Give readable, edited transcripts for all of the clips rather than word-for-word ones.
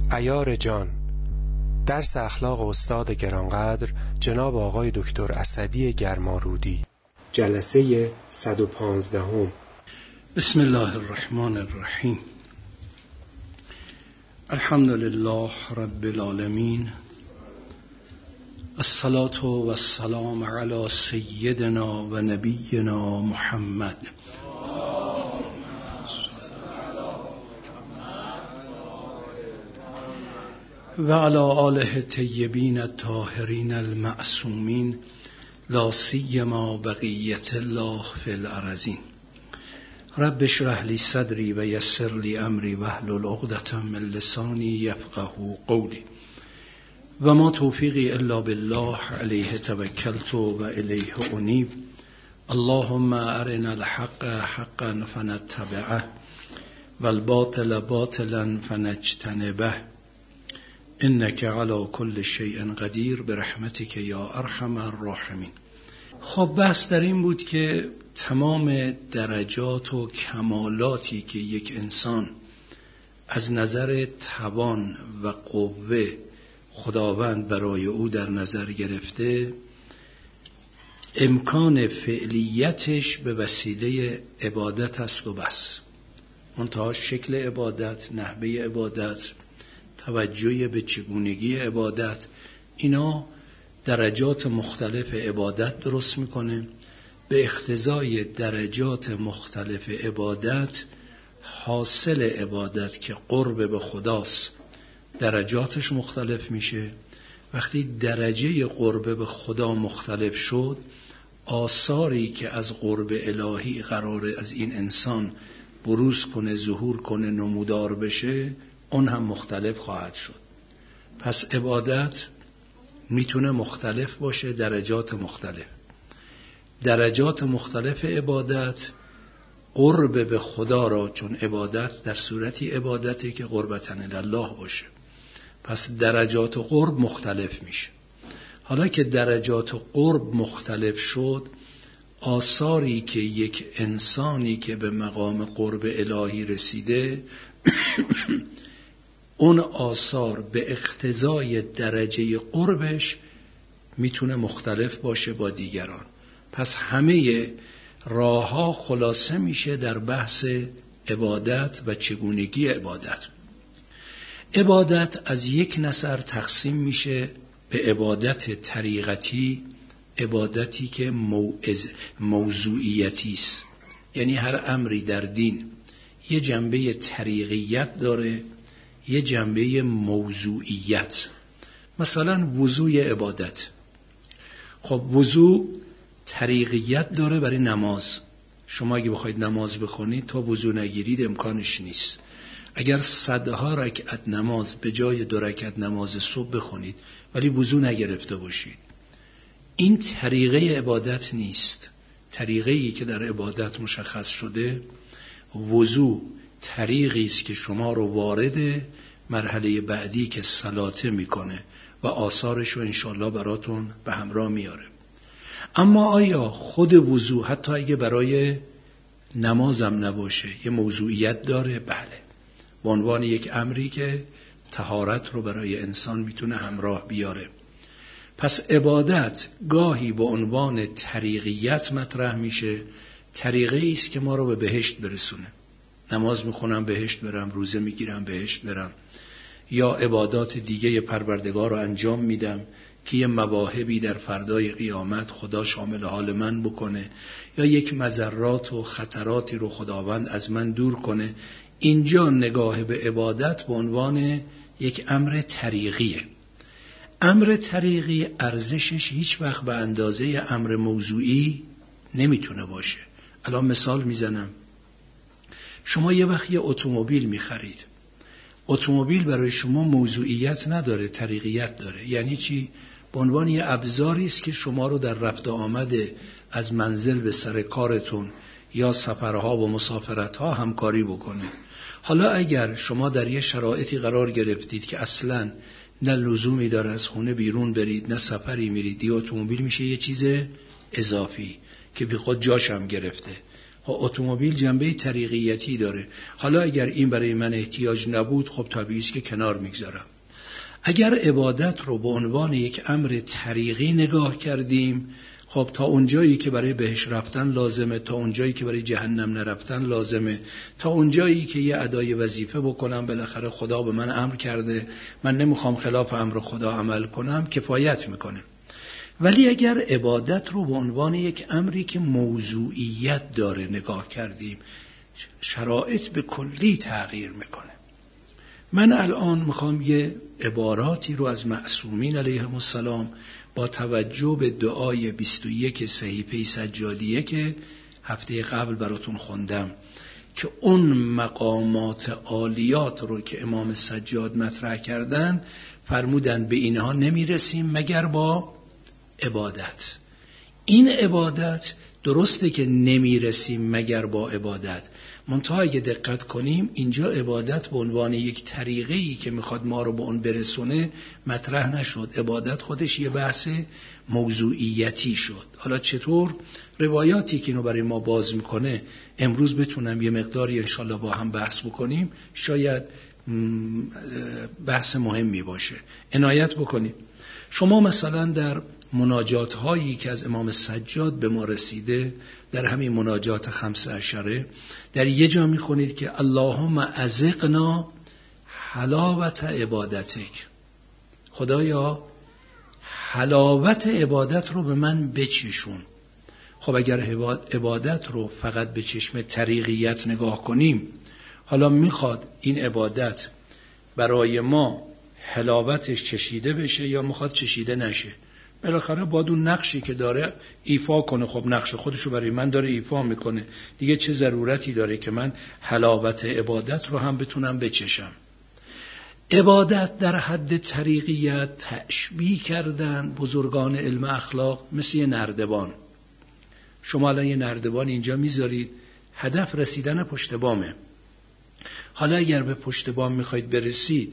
عیار جان، درس اخلاق استاد گرانقدر جناب آقای دکتر اسدی گرمارودی، جلسه 115. بسم الله الرحمن الرحیم. الحمد لله رب العالمین، الصلاة و السلام علی سیدنا و نبینا محمد و علی آله طیبین الطاهرین المعصومین، لا سیما بقیت الله فی الارضین. رب اشرح لی صدری و یسر لی امری واحلل عقدة من لسانی یفقهوا قولی. و ما توفیقی الا بالله، علیه توکلت و الیه انیب. اللهم ارنا الحق حقا فنتبعه و الباطل باطلا فنجتنبه، انک علی کل شیء قدیر برحمتک یا ارحم الراحمین. خب بحث در این بود که تمام درجات و کمالاتی که یک انسان از نظر توان و قوه خداوند برای او در نظر گرفته، امکان فعلیتش به وسیله عبادت است و بس. منتها شکل عبادت، نحوه عبادت، توجه به چگونگی عبادت، اینا درجات مختلف عبادت درست میکنه. به اقتضای درجات مختلف عبادت، حاصل عبادت که قرب به خداست درجاتش مختلف میشه. وقتی درجه قرب به خدا مختلف شد، آثاری که از قرب الهی قراره از این انسان بروز کنه، ظهور کنه، نمودار بشه، اون هم مختلف خواهد شد. پس عبادت میتونه مختلف باشه، درجات مختلف. درجات مختلف عبادت قرب به خدا را، چون عبادت در صورتی عبادتی که قربتن الله باشه، پس درجات قرب مختلف میشه. حالا که درجات قرب مختلف شد، آثاری که یک انسانی که به مقام قرب الهی رسیده اون آثار به اقتضای درجه قربش میتونه مختلف باشه با دیگران. پس همه راه‌ها خلاصه میشه در بحث عبادت و چگونگی عبادت. عبادت از یک نظر تقسیم میشه به عبادت طریقتی، عبادتی که موضوعیتی است. یعنی هر امری در دین یه جنبه طریقیت داره، یه جنبه موضوعیت. مثلا وضوء عبادت. خب وضوء طریقیت داره برای نماز. شما اگه بخواید نماز بخونید تا وضوء نگیرید امکانش نیست. اگر صدها رکعت نماز به جای 2 رکعت نماز صبح بخونید ولی وضوء نگرفته باشید، این طریقه عبادت نیست. طریقه‌ای که در عبادت مشخص شده، وضوء طریقی است که شما رو وارد مرحله بعدی که صلاته میکنه و آثارش رو انشالله براتون به همراه میاره. اما آیا خود وضوء حتی اگه برای نمازم نباشه یه موضوعیت داره؟ بله، به عنوان یک امری که طهارت رو برای انسان میتونه همراه بیاره. پس عبادت گاهی به عنوان طریقیت مطرح میشه، طریقی است که ما رو به بهشت برسونه. نماز میخونم بهشت برم، روزه میگیرم بهشت برم، یا عبادات دیگه پروردگار رو انجام میدم که یه مواهبی در فردای قیامت خدا شامل حال من بکنه، یا یک مضرات و خطراتی رو خداوند از من دور کنه. اینجا نگاه به عبادت به عنوان یک امر طریقیه. امر طریقی ارزشش هیچ وقت به اندازه امر موضوعی نمیتونه باشه. الان مثال میزنم. شما یه وقت یه اتومبیل میخرید. اتومبیل برای شما موضوعیت نداره، طریقیت داره. یعنی چی؟ به عنوان یه ابزاری است که شما رو در رفت و آمد از منزل به سر کارتون یا سفرها و مسافرتها همکاری بکنه. حالا اگر شما در یه شرایطی قرار گرفتید که اصلاً نه لزومی داره از خونه بیرون برید، نه سفری میرید، یه اتومبیل میشه یه چیز اضافی که بی خود جاش هم گرفته. خب اتومبیل جنبه طریقیتی داره. حالا اگر این برای من احتیاج نبود، خب طبیعی است که کنار میگذارم. اگر عبادت رو به عنوان یک امر طریقی نگاه کردیم، خب تا اونجایی که برای بهشت رفتن لازمه، تا اونجایی که برای جهنم نرفتن لازمه، تا اونجایی که یه ادای وظیفه بکنم، بالاخره خدا به من امر کرده، من نمیخوام خلاف امر خدا عمل کنم، کفایت میکنه. ولی اگر عبادت رو به عنوان یک امری که موضوعیت داره نگاه کردیم، شرایط به کلی تغییر میکنه. من الان میخوام یه عباراتی رو از معصومین علیهم السلام با توجه به دعای 21 صحیفه سجادیه که هفته قبل براتون خوندم که اون مقامات عالیات رو که امام سجاد مطرح کردن، فرمودن به اینها نمیرسیم مگر با عبادت. این عبادت درسته که نمیرسیم مگر با عبادت، منتها اگه دقت کنیم اینجا عبادت به عنوان یک طریقه‌ای که میخواد ما رو به اون برسونه مطرح نشد. عبادت خودش یه بحث موضوعیتی شد. حالا چطور روایاتی که اینو برای ما باز میکنه امروز بتونم یه مقداری انشالله با هم بحث بکنیم، شاید بحث مهمی باشه. عنایت بکنیم. شما مثلا در مناجات هایی که از امام سجاد به ما رسیده، در همین مناجات 15 در یه جا میخونید که اللهم اذقنا حلاوت عبادتک، خدایا حلاوت عبادت رو به من بچشون. خب اگر عبادت رو فقط به چشم طریقیت نگاه کنیم، حالا میخواد این عبادت برای ما حلاوتش چشیده بشه یا میخواد چشیده نشه؟ بالاخره باید اون نقشی که داره ایفا کنه. خب نقش خودشو برای من داره ایفا میکنه، دیگه چه ضرورتی داره که من حلاوت عبادت رو هم بتونم بچشم؟ عبادت در حد طریقیت تشبیه کردن بزرگان علم اخلاق مثل یه نردبان. شما الان یه نردبان اینجا میذارید، هدف رسیدن پشت بامه. حالا اگر به پشت بام میخواید برسید،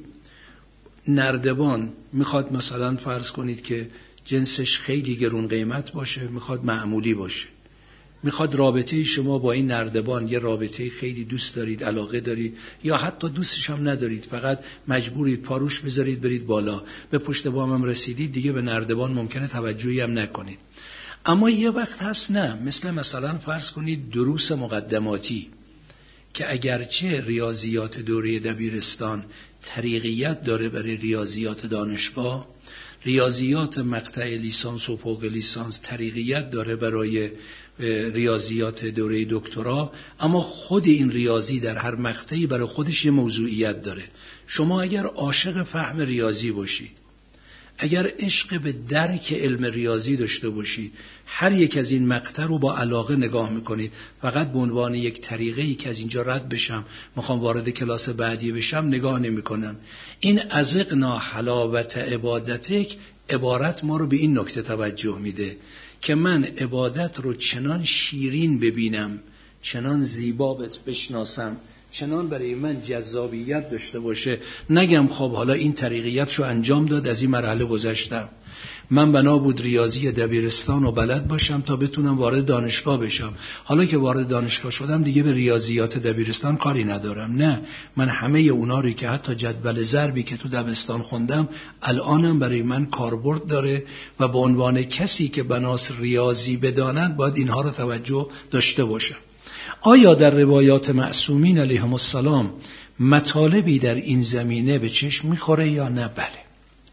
نردبان میخواد مثلا فرض کنید که جنسش خیلی گرون قیمت باشه، میخواد معمولی باشه، میخواد رابطه شما با این نردبان یه رابطه خیلی دوست دارید، علاقه دارید، یا حتی دوستش هم ندارید، فقط مجبورید پاروش بذارید برید بالا. به پشت بام هم رسیدید، دیگه به نردبان ممکنه توجهی هم نکنید. اما یه وقت هست نه، مثلا فرض کنید دروس مقدماتی که اگرچه ریاضیات دوره دبیرستان طریقیت داره برای ریاضیات دانشگاه، ریاضیات مقطع لیسانس و فوق لیسانس طریقیت داره برای ریاضیات دوره دکترا، اما خود این ریاضی در هر مقطعی برای خودش یه موضوعیت داره. شما اگر عاشق فهم ریاضی باشید، اگر عشق به درک علم ریاضی داشته باشید، هر یک از این مقطع رو با علاقه نگاه میکنید. فقط به عنوان یک طریقه‌ای که از اینجا رد بشم، میخوام وارد کلاس بعدی بشم، نگاه نمیکنم. این اذقنا حلاوت عبادتک عبارت ما رو به این نکته توجه میده که من عبادت رو چنان شیرین ببینم، چنان زیبا بشناسم، چنان برای من جذابیت داشته باشه، نگم خب حالا این طریقیت رو انجام داد، از این مرحله گذشتم، من بنا بود ریاضی دبیرستان رو بلد باشم تا بتونم وارد دانشگاه بشم، حالا که وارد دانشگاه شدم دیگه به ریاضیات دبیرستان کاری ندارم. نه، من همه اونا رو که حتی جدول ضربی که تو دبستان خوندم الانم برای من کاربرد داره و به عنوان کسی که بناس ریاضی بداند باید اینها رو توجه داشته باشم. آیا در روایات معصومین علیهم السلام مطالبی در این زمینه به چشم میخوره یا نه؟ بله.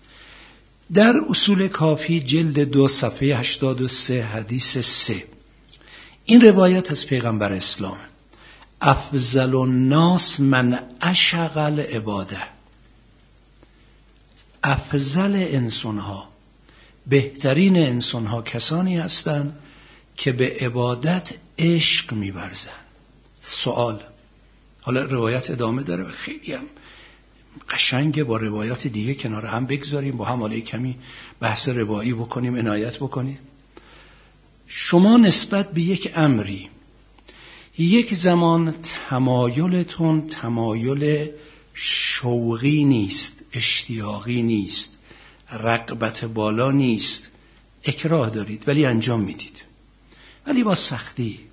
در اصول کافی جلد 2 صفحه 83 حدیث 3 این روایت از پیغمبر اسلام: افضل الناس من اشغل عباده. افضل انسانها، بهترین انسانها کسانی هستند که به عبادت عشق می‌ورزند. سوال، حالا روایت ادامه داره و خیلی هم قشنگه، با روایات دیگه کنار هم بگذاریم، با هم حالا کمی بحث روایی بکنیم، عنایت بکنیم. شما نسبت به یک امری یک زمان تمایلتون تمایل شوقی نیست، اشتیاقی نیست، رغبت بالا نیست، اکراه دارید ولی انجام میدید، ولی با سختی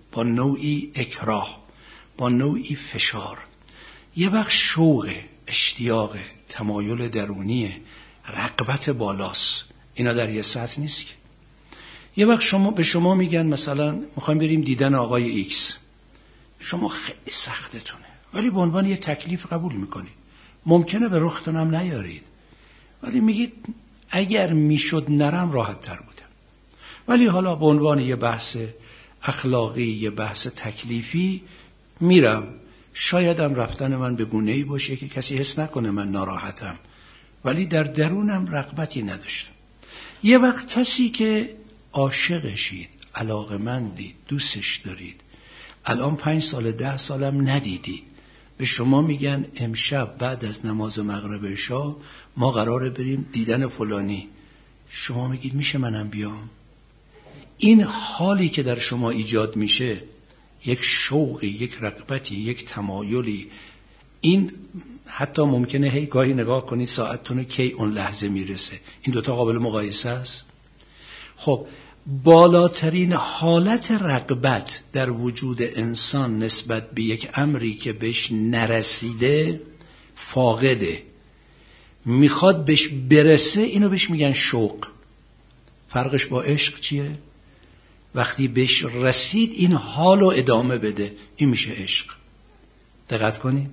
با نوعی اکراه، با نوعی فشار. یه وقت شوق، اشتیاق، تمایل درونیه، رغبت بالاست. اینا در یه سطح نیست که. یه وقت به شما میگن مثلا میخوایم بریم دیدن آقای ایکس، شما خیلی سختتونه ولی به عنوان یه تکلیف قبول میکنید. ممکنه به رختونم نیارید ولی میگید اگر میشد نرم راحت تر بودم. ولی حالا به عنوان یه بحث اخلاقی، یه بحث تکلیفی میرم. شایدم رفتن من به گونه‌ای باشه که کسی حس نکنه من ناراحتم ولی در درونم رغبتی نداشتم. یه وقت کسی که عاشقشید، علاقه‌مندید، دوستش دارید، الان 5 سال 10 سالم ندیدید، به شما میگن امشب بعد از نماز مغرب عشا ما قراره بریم دیدن فلانی. شما میگید میشه منم بیام؟ این حالی که در شما ایجاد میشه، یک شوقی، یک رغبتی، یک تمایلی، این حتی ممکنه هی گاهی نگاه کنید ساعتتون کی اون لحظه میرسه. این دوتا قابل مقایسه است. خب بالاترین حالت رغبت در وجود انسان نسبت به یک امری که بهش نرسیده فاقده، میخواد بهش برسه، اینو بهش میگن شوق. فرقش با عشق چیه؟ وقتی بهش رسید این حالو ادامه بده، این میشه عشق. دقت کنید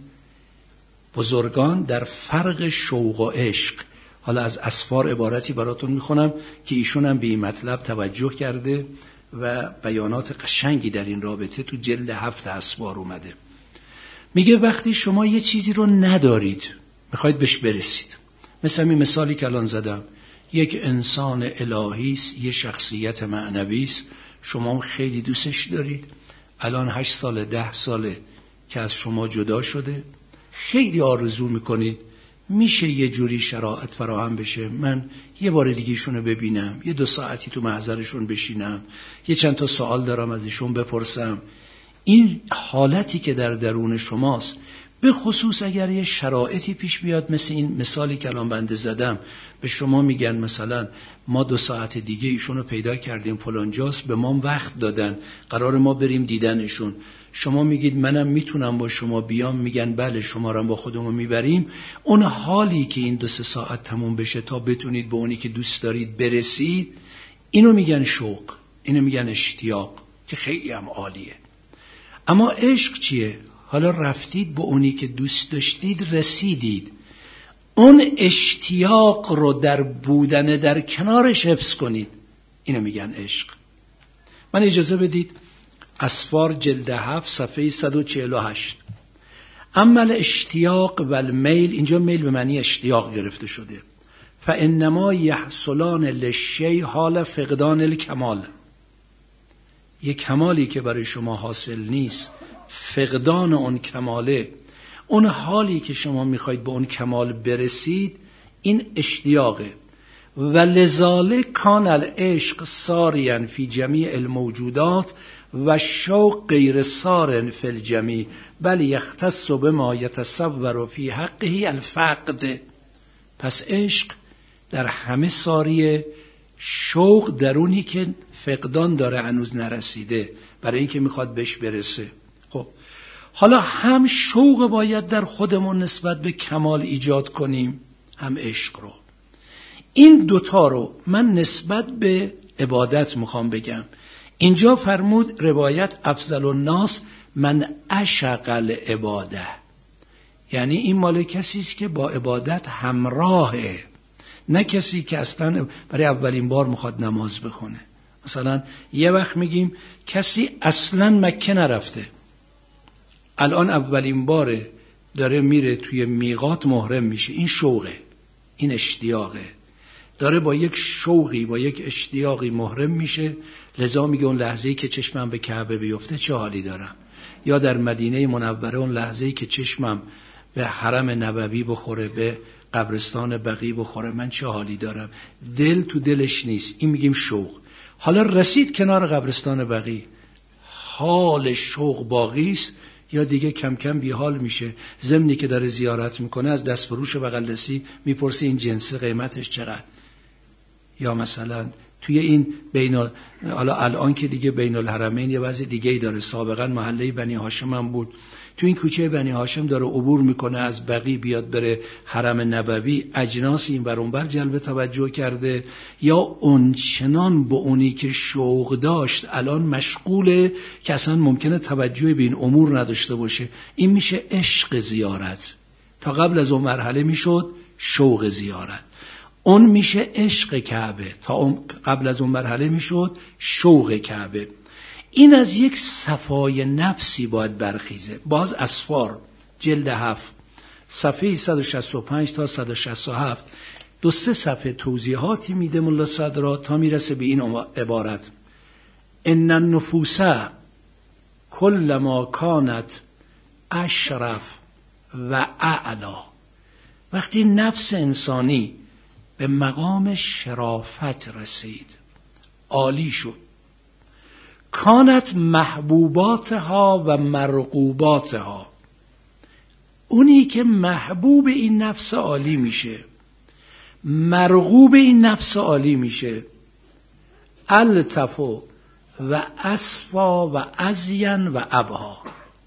بزرگان در فرق شوق و عشق، حالا از اسفار عبارتی براتون میخونم که ایشون هم به این مطلب توجه کرده و بیانات قشنگی در این رابطه تو جلد 7 اسفار اومده. میگه وقتی شما یه چیزی رو ندارید میخواید بهش برسید، مثل این مثالی که الان زدم، یک انسان الهی است، یه شخصیت معنوی است، شما خیلی دوستش دارید، الان 8 سال 10 ساله که از شما جدا شده، خیلی آرزو میکنید میشه یه جوری شرایط فراهم بشه من یه بار دیگه ایشونو ببینم، یه 2 ساعتی تو محضرشون بشینم، یه چند تا سوال دارم از ایشون بپرسم. این حالتی که در درون شماست، به خصوص اگر یه شرایطی پیش بیاد مثل این مثالی که الان بنده زدم، به شما میگن مثلا ما 2 ساعت دیگه ایشونو پیدا کردیم فلانجاست، به ما وقت دادن، قرار ما بریم دیدنشون، شما میگید منم میتونم با شما بیام، میگن بله شما رو با خودمون میبریم. اون حالی که این 2-3 ساعت تموم بشه تا بتونید به اونی که دوست دارید برسید، اینو میگن شوق، اینو میگن اشتیاق که خیلی هم عالیه. اما عشق چیه؟ حالا رفتید به اونی که دوست داشتید رسیدید، اون اشتیاق رو در بودن در کنارش حفظ کنید، اینو میگن عشق. من اجازه بدید اسفار جلد 7 صفحه 148. اما الاشتیاق و المیل، اینجا میل به معنی اشتیاق گرفته شده، فانما یحصلان للشیء حال فقدان الکمال. یک کمالی که برای شما حاصل نیست، فقدان اون کماله، اون حالی که شما میخواید به اون کمال برسید، این اشتیاقه. و لذالک کان العشق ساریا فی جمیع الموجودات و شوق غیر سار فی الجمیع بل یختص بما یتصور فی حقه الفقد. پس عشق در همه ساریه، شوق درونی که فقدان داره هنوز نرسیده برای اینکه میخواد بهش برسه. خب حالا هم شوق باید در خودمون نسبت به کمال ایجاد کنیم، هم عشق رو. این دوتا رو من نسبت به عبادت میخوام بگم. اینجا فرمود روایت افضل الناس من عشق العباده، یعنی این مال کسی است که با عبادت همراهه، نه کسی که اصلا برای اولین بار میخواد نماز بخونه. مثلا یه وقت میگیم کسی اصلا مکه نرفته، الان اولین باره داره میره توی میقات محرم میشه، این شوقه، این اشتیاقه، داره با یک شوقی با یک اشتیاقی محرم میشه، لذا میگه اون لحظه‌ای که چشمم به کعبه بیفته چه حالی دارم، یا در مدینه منوره اون لحظه‌ای که چشمم به حرم نبوی بخوره، به قبرستان بقیع بخوره، من چه حالی دارم. دل تو دلش نیست، این میگیم شوق. حالا رسید کنار قبرستان بقیع، حال شوق باقی است یا دیگه کم کم بیحال میشه؟ ضمنی که داره زیارت میکنه از دستفروش بغل دستی میپرسه این جنس قیمتش چقدر، یا مثلا توی این حالا الان که دیگه بین الحرمین یه وضع دیگه‌ای داره، سابقا محله بنی هاشم هم بود. تو این کوچه بنی هاشم داره عبور میکنه از بقیع بیاد بره حرم نبوی، اجناس این ور اون ور جلب توجه کرده، یا اونچنان با اونی که شوق داشت الان مشغوله که اصلا ممکنه توجه به این امور نداشته باشه. این میشه عشق زیارت. تا قبل از اون مرحله میشد شوق زیارت. اون میشه عشق کعبه. تا قبل از اون مرحله میشد شوق کعبه. این از یک صفای نفسی باید برخیزه. باز اسفار جلد 7 صفحه 165 تا 167 2-3 صفحه توضیحاتی میده ملا صدرا تا میرسه به این عبارت: ان النفوس کلما کانت اشرف و اعلا. وقتی نفس انسانی به مقام شرافت رسید، عالی شد، کانت محبوباتها و مرغوباتها، اونی که محبوب این نفس عالی میشه، مرغوب این نفس عالی میشه، الطف و اصفا و ازین و ابها،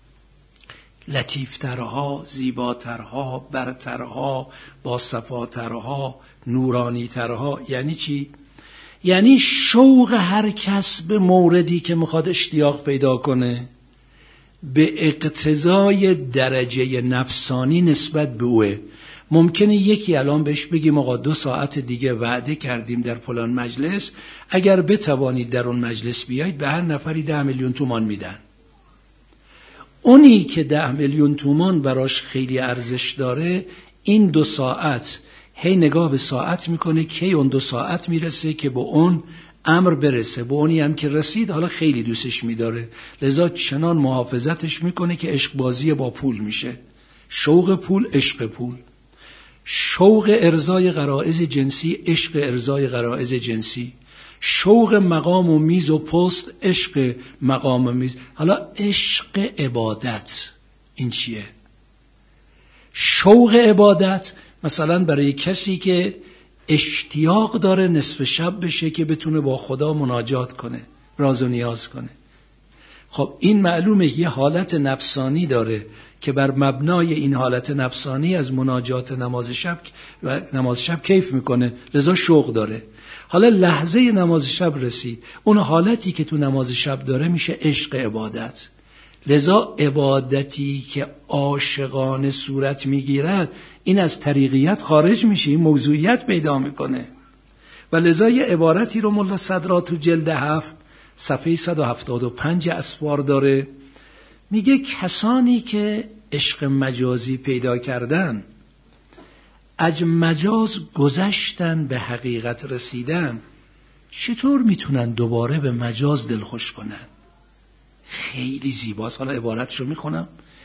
لطیفترها، زیباترها، برترها، باصفاترها، نورانیترها. یعنی چی؟ یعنی شوق هر کس به موردی که میخواد اشتیاق پیدا کنه به اقتضای درجه نفسانی نسبت به اوه. ممکنه یکی الان بهش بگیم آقا 2 ساعت دیگه وعده کردیم در فلان مجلس، اگر بتوانید در اون مجلس بیایید به هر نفری 10 میلیون تومان میدن. اونی که 10 میلیون تومان براش خیلی ارزش داره، این 2 ساعت هی نگاه به ساعت میکنه که اون 2 ساعت میرسه که به اون امر برسه. به اونی هم که رسید حالا خیلی دوستش میداره، لذا چنان محافظتش میکنه که عشق بازی با پول میشه. شوق پول، عشق پول. شوق ارضای غرایز جنسی، عشق ارضای غرایز جنسی. شوق مقام و میز و پست، عشق مقام و میز. حالا عشق عبادت این چیه؟ شوق عبادت مثلا برای کسی که اشتیاق داره نصف شب بشه که بتونه با خدا مناجات کنه، راز و نیاز کنه. خب این معلومه یه حالت نفسانی داره که بر مبنای این حالت نفسانی از مناجات نماز شب کیف میکنه، لذا شوق داره. حالا لحظه نماز شب رسید، اون حالتی که تو نماز شب داره میشه عشق عبادت. لذا عبادتی که عاشقانه صورت میگیرد این از طریقیت خارج میشه، این موضوعیت پیدا میکنه. و لذا یه عبارتی رو ملا صدرا تو جلد 7 صفحه 175 اسفار داره، میگه کسانی که عشق مجازی پیدا کردن، از مجاز گذشتن به حقیقت رسیدن، چطور میتونن دوباره به مجاز دلخوش کنن؟ خیلی زیباست. حالا عبارتشو میخونم: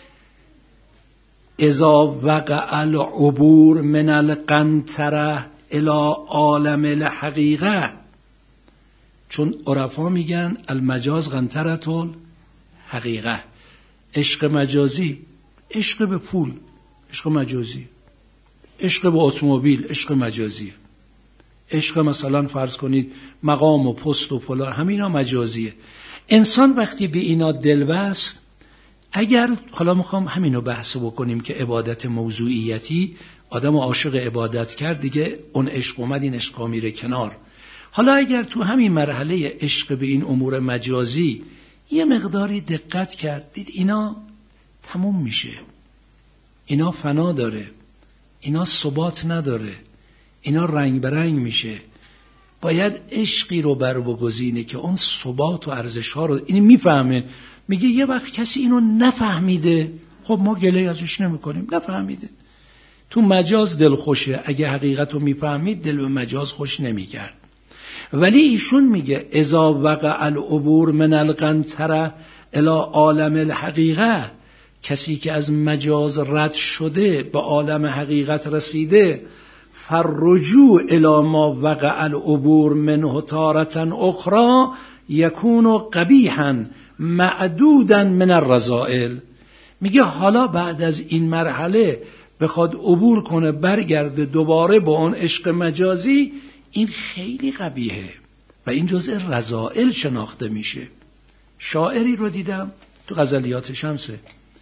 اذا وقع العبور من القنطره الى عالم الحقیقه. چون عرفا میگن المجاز قنطرة الحقیقه. عشق مجازی، عشق به پول، عشق مجازی. عشق به اتومبیل، عشق مجازی. عشق مثلا فرض کنید مقام و پست و فلان، همینا مجازیه. انسان وقتی به اینا دل بست، اگر حالا میخوام همینو بحث بکنیم که عبادت موضوعیتی، آدم عاشق عبادت کرد دیگه اون عشق اومد، این عشق میره کنار. حالا اگر تو همین مرحله عشق به این امور مجازی یه مقداری دقت کرد، دید اینا تموم میشه، اینا فنا داره، اینا ثبات نداره، اینا رنگ برنگ میشه، باید عشقی رو بر بگزینه که اون ثبات و ارزش ها رو این میفهمه. میگه یه وقت کسی اینو نفهمیده، خب ما گله ازش نمی کنیم، نفهمیده. تو مجاز دل خوشه، اگه حقیقت رو میفهمید دل به مجاز خوش نمی کرد. ولی ایشون میگه اذا وقع العبور من القنطره الی عالم الحقیقه، کسی که از مجاز رد شده به عالم حقیقت رسیده، فرجوع الی ما وقع العبور منه تارة اخرى یکون قبیحا معدودا من الرذائل. میگه حالا بعد از این مرحله بخواد عبور کنه برگرده دوباره با اون عشق مجازی، این خیلی قبیحه. و این جزء رذائل شناخته میشه. شاعری رو دیدم تو غزلیات شمسه،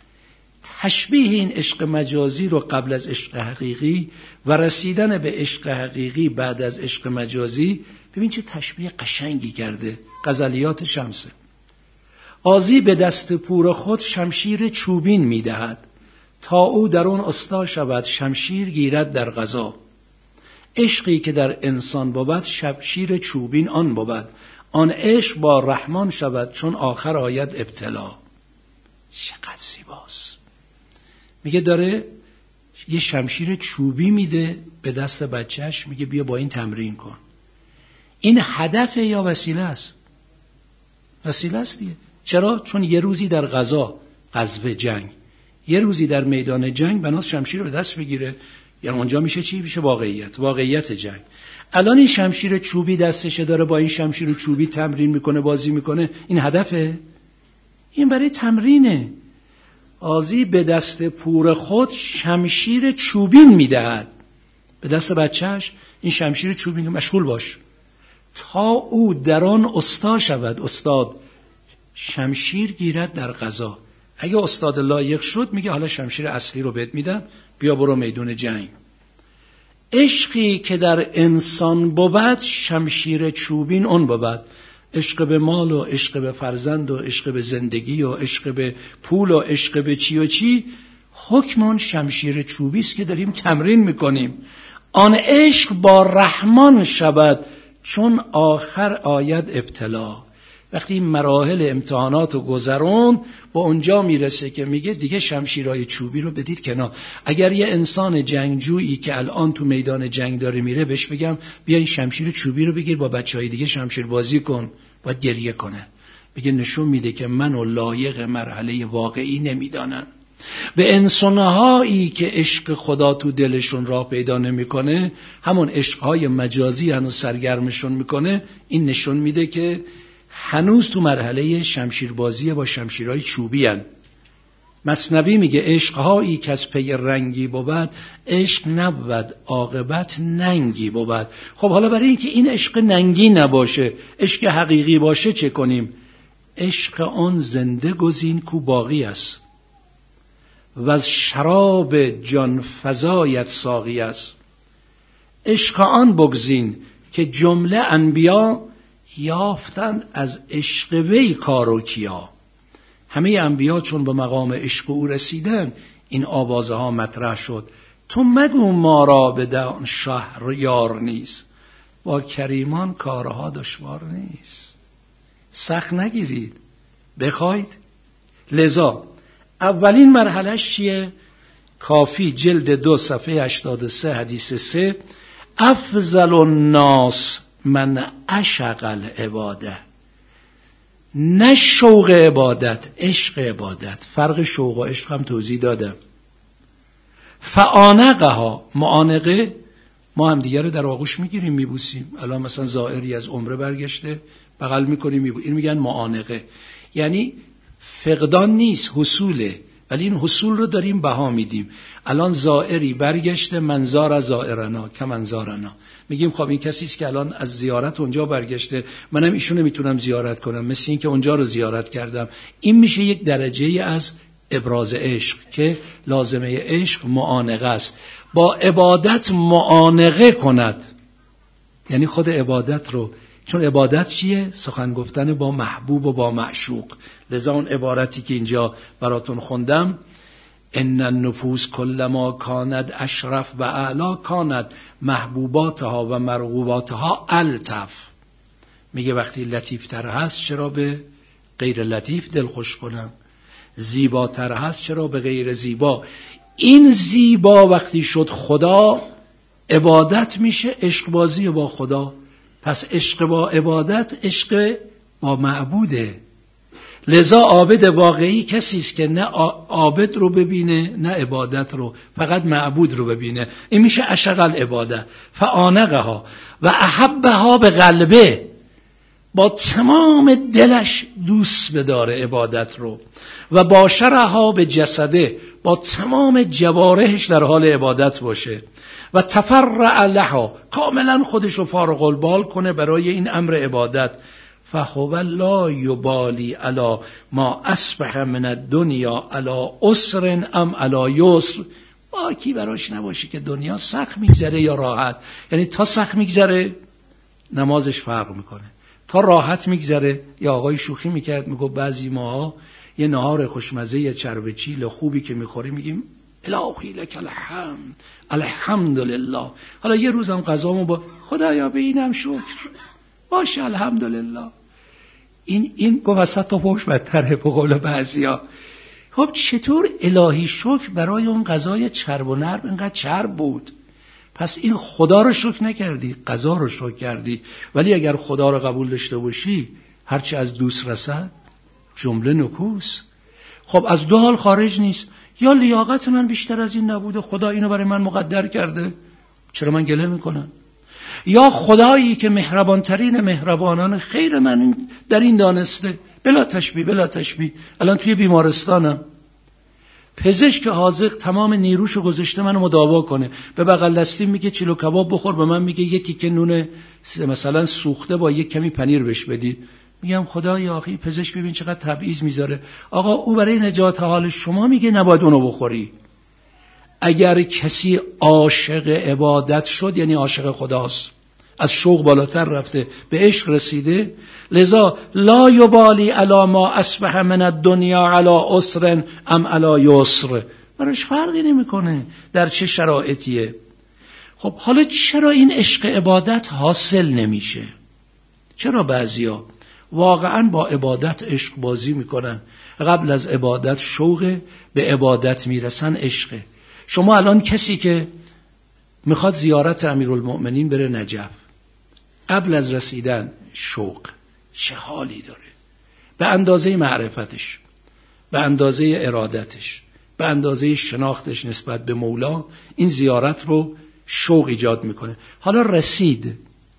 تشبیه این عشق مجازی رو قبل از عشق حقیقی و رسیدن به عشق حقیقی بعد از عشق مجازی، ببین چه تشبیه قشنگی کرده. غزلیات شمسه: قاضی به دست پور خود شمشیر چوبین میدهد، تا او در اون استا شود شمشیر گیرد در قضا. عشقی که در انسان بود شمشیر چوبین آن بود، آن عشق با رحمان شود چون آخر آید ابتلا. چقدر زیباست. میگه داره یه شمشیر چوبی میده به دست بچهش، میگه بیا با این تمرین کن. این هدف یا وسیله است؟ وسیله است دیگه. چرا؟ چون یه روزی در غزا، غزوه جنگ، یه روزی در میدان جنگ بناس شمشیر رو به دست بگیره، یعنی اونجا میشه چی؟ میشه واقعیت جنگ. الان این شمشیر چوبی دستشه، داره با این شمشیر چوبی تمرین میکنه، بازی میکنه. این هدفه؟ این برای تمرینه. قاضی به دست پور خود شمشیر چوبین میدهد، به دست بچهش این شمشیر چوبین، مشغول باش تا او در آن استا شود. استاد شمشیر گیرد در قضا. اگه استاد لایق شد میگه حالا شمشیر اصلی رو بهت میدم، بیا برو میدون جنگ. عشقی که در انسان بود شمشیر چوبین اون بود. عشق به مال و عشق به فرزند و عشق به زندگی و عشق به پول و عشق به چی و چی، حکم اون شمشیر چوبی است که داریم تمرین میکنیم. آن عشق با رحمان شود چون آخر آید ابتلا. وقتی مراحل امتحانات رو گذرون با اونجا میرسه که میگه دیگه شمشیرهای چوبی رو بدید کنار. اگر یه انسان جنگجویی که الان تو میدان جنگ داره میره بهش بگم بیا این شمشیر چوبی رو بگیر با بچهای دیگه شمشیر بازی کن، باید گریه کنه. بگه نشون میده که منو لایق مرحله واقعی نمیدانن. به انسانهایی که عشق خدا تو دلشون راه پیدا نمیکنه، همون عشقهای مجازی هنوز سرگرمشون میکنه، این نشون میده که هنوز تو مرحله شمشیربازی با شمشیرهای چوبی هن. مثنوی میگه عشقهایی که از پی رنگی بود، عشق نبود عاقبت ننگی بود. خب حالا برای اینکه این عشق ننگی نباشه، عشق حقیقی باشه چه کنیم؟ عشق آن زنده گزین کو باقی است و از شراب جان فزایت ساقی است. عشق آن بگزین که جمله انبیا، یافتند از عشق وی کار و کیا. همه انبیا چون به مقام عشق او رسیدن، این آوازه ها مطرح شد. تو مگو ما را بدان شهر یار نیست، با کریمان کارها دشوار نیست. سخت نگیرید، بخواید. لذا اولین مرحلهش چیه؟ کافی جلد 2 صفحه 83 حدیث 3: افضل الناس من عشق العباده. نه شوق عبادت، عشق عبادت. فرق شوق و عشق هم توضیح دادم. فعانقها، معانقه، ما هم دیگه رو در آغوش میگیریم میبوسیم. الان مثلا زائری از عمره برگشته بغل میکنیم میبوسیم، این میگن معانقه. یعنی فقدان نیست، حصوله، ولی این حصول رو داریم بها میدیم. الان زائری برگشته، منظار زائرنا که منظارنا، میگیم خب این کسی است که الان از زیارت اونجا برگشته، منم ایشونو میتونم زیارت کنم، مثل این که اونجا رو زیارت کردم. این میشه یک درجه از ابراز عشق که لازمه عشق معانقه است. با عبادت معانقه کند، یعنی خود عبادت رو، چون عبادت چیه؟ سخن گفتن با محبوب و با معشوق. لذا اون عبارتی که اینجا براتون خوندم: ان النفوس کلما کاند اشرف و اعلا کاند محبوباتها و مرغوباتها الطف. میگه وقتی لطیفتر هست چرا به غیر لطیف دل خوش کنم؟ زیباتر هست چرا به غیر زیبا؟ این زیبا وقتی شد خدا، عبادت میشه عشق بازی با خدا. پس عشق با عبادت عشق با معبوده. لذا عابد واقعی کسی است که نه عابد رو ببینه نه عبادت رو، فقط معبود رو ببینه. این میشه عشق العباده. فعانقها و احبها به قلبه، با تمام دلش دوست بداره عبادت رو. و باشرها به جسده، با تمام جوارحش در حال عبادت باشه. و تفرع لها، کاملا خودشو فارغ البال کنه برای این امر عبادت. فهو لا یبالی علی ما اصبح من الدنیا علی عسر ام علی یسر. باکی براش نباشه که دنیا سخت میگذره یا راحت. یعنی تا سخت میگذره نمازش فرق میکنه، تا راحت میگذره. یا آقای شوخی میکرد، میگو بعضی ماها یه نهار خوشمزه، یه چرب چیل خوبی که میخوریم میگیم الهی لک الحمد، الحمدلله. حالا یه روزم غذامو با خدایا به اینم شکر باشه الحمدلله. این گفت از 100 تا پشت بدتره به قول بعضیا. خب چطور الهی شکر برای اون غذای چرب و نرم اینقدر چرب بود؟ پس این خدا رو شکر نکردی، غذا رو شکر کردی. ولی اگر خدا رو قبول داشته باشی هرچی از دوست رسد جمله نکوس. خب از دو حال خارج نیست، یا لیاقت من بیشتر از این نبوده، خدا اینو برای من مقدر کرده، چرا من گله میکنم؟ یا خدایی که مهربانترین مهربانان خیر من در این دانسته. بلا تشبیه الان توی بیمارستانم، پزشک حاذق تمام نیروشو گذاشته منو مداوا کنه، به بغل دستیم میگه چلو کباب بخور، به من میگه یه تیکه نون مثلا سوخته با یک کمی پنیر بهش بدید. میگم خدایا آخی پزشک ببین چقدر تبعیض میذاره. آقا او برای نجات حال شما میگه نباید اونو بخوری. اگر کسی عاشق عبادت شد یعنی عاشق خداست، از شوق بالاتر رفته، به عشق رسیده. لذا لا یبالی علی ما اصبح من الدنیا علی عسر ام علی یسر، براش فرقی نمیکنه در چه شرایطیه. خب حالا چرا این عشق عبادت حاصل نمیشه؟ چرا بعضیا واقعا با عبادت عشق بازی میکنن، قبل از عبادت شوق، به عبادت میرسن عشقه. شما الان کسی که میخواد زیارت امیرالمؤمنین بره نجف، قبل از رسیدن شوق، چه حالی داره؟ به اندازه معرفتش، به اندازه ارادتش، به اندازه شناختش نسبت به مولا این زیارت رو شوق ایجاد میکنه. حالا رسید،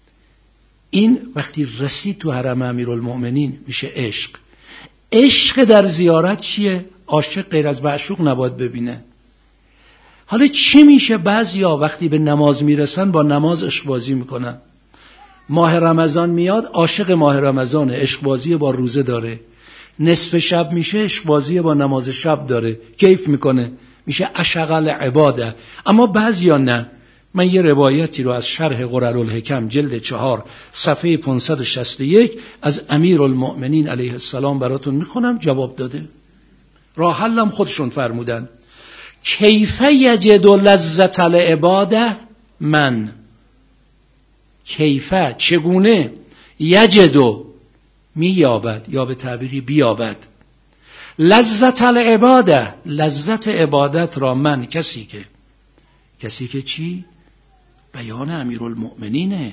این وقتی رسید تو حرم امیرالمؤمنین میشه عشق. عشق در زیارت چیه؟ عاشق غیر از معشوق نباید ببینه. حالا چی میشه؟ بعضیا وقتی به نماز میرسن با نماز عشق بازی میکنن. ماه رمضان میاد عاشق ماه رمضانه، عشق بازی با روزه داره. نصف شب میشه عشق بازی با نماز شب داره، کیف میکنه، میشه اشغل عباده. اما بعضیا نه. من یه روایتی رو از شرح قررالحکم جلد 4 صفحه 561 از امیرالمؤمنین علیه السلام براتون میخونم، جواب داده. راه حلم خودشون فرمودن کیف یجد لذت العباده من، کیف چگونه، یجدو مییابد یا به تعبیری بیابد، لذت العباده لذت عبادت را من، کسی که چی؟ بیان امیرالمؤمنینه.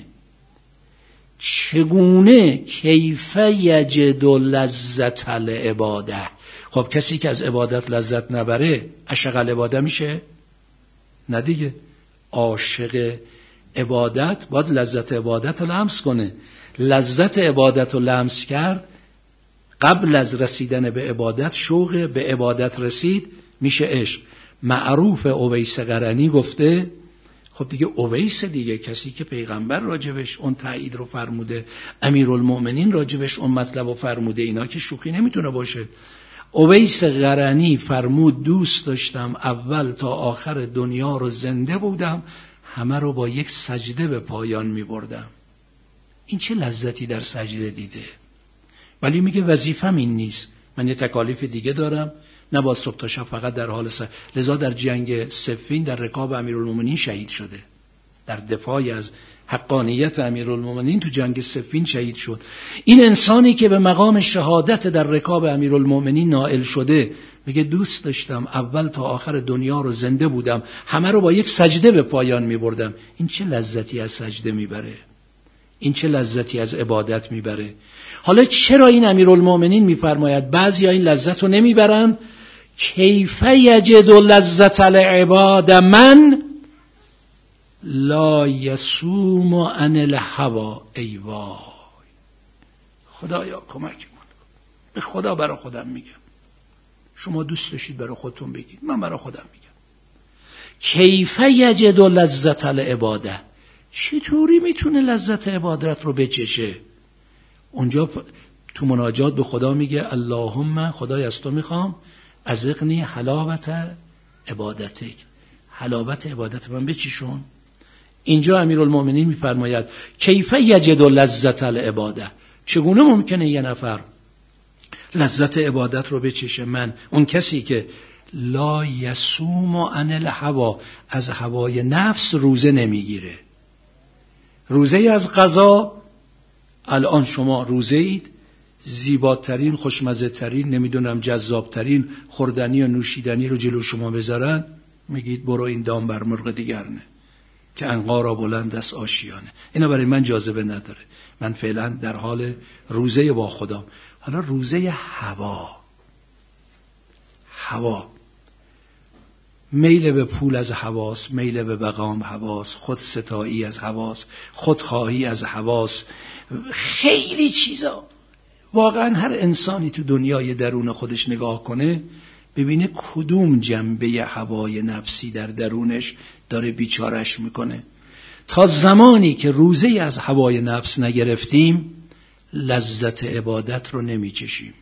چگونه کیف یجد لذت العباده؟ خب کسی که از عبادت لذت نبره اشغل عباده میشه؟ نه دیگه. عاشق عبادت باید لذت عبادت رو لمس کنه. لذت عبادت رو لمس کرد، قبل از رسیدن به عبادت شوق به عبادت رسید، میشه عشق. معروف اویس قرنی گفته، خب دیگه اویس دیگه، کسی که پیغمبر راجبش اون تایید رو فرموده، امیرالمؤمنین راجبش اون مطلب رو فرموده، اینا که شوخی نمیتونه باشه. اویس قرنی فرمود دوست داشتم اول تا آخر دنیا رو زنده بودم همه رو با یک سجده به پایان می بردم. این چه لذتی در سجده دیده؟ ولی میگه وظیفم این نیست، من یه تکالیف دیگه دارم، نه با صبح تا شب فقط در حال لذا در جنگ صفین در رکاب امیرالمؤمنین شهید شده، در دفاع از حقانیت امیرالمؤمنین تو جنگ صفین شهید شد. این انسانی که به مقام شهادت در رکاب امیرالمؤمنین نائل شده میگه دوست داشتم اول تا آخر دنیا رو زنده بودم همه رو با یک سجده به پایان میبردم. این چه لذتی از سجده میبره؟ این چه لذتی از عبادت میبره؟ حالا چرا این امیرالمؤمنین میفرماید بعضی ها این لذت رو نمیبرن؟ کیف یجد لذت العباد من لا یصوم عن الهوى. ای وای خدایا کمک من، به خدا برای خودم میگم، شما دوست داشتید برای خودتون بگید، من برای خودم میگم. کیف یجد لذت العباده، چطوری میتونه لذت عبادت رو بچشه؟ اونجا تو مناجات به خدا میگه اللهم، خدای از تو میخوام ازقنی حلاوت عبادتک، حلاوت عبادت من بچشون. اینجا امیرالمومنین میفرماید کیف یجد لذت العباده، چگونه ممکنه یه نفر لذت عبادت رو بچشه؟ من اون کسی که لا یصوم عن الهوا، از هوای نفس روزه نمیگیره. روزه از قضا، الان شما روزه اید، زیباترین، خوشمزه ترین، نمیدونم جذابترین خوردنی و نوشیدنی رو جلو شما بذارن، میگید برو این دام بر مرغ دیگرنه که عنقا را بلند است آشیانه. اینا برای من جاذبه نداره، من فعلا در حال روزه با خدام. حالا روزه هوا، میل به پول از هواست، میل به بقام هواست، خود ستایی از هواست، خودخواهی از هواست، خیلی چیزا. واقعا هر انسانی تو دنیای درون خودش نگاه کنه ببینه کدوم جنبه هوای نفسی در درونش داره بیچارش میکنه. تا زمانی که روزه از هوای نفس نگرفتیم لذت عبادت رو نمیچشیم.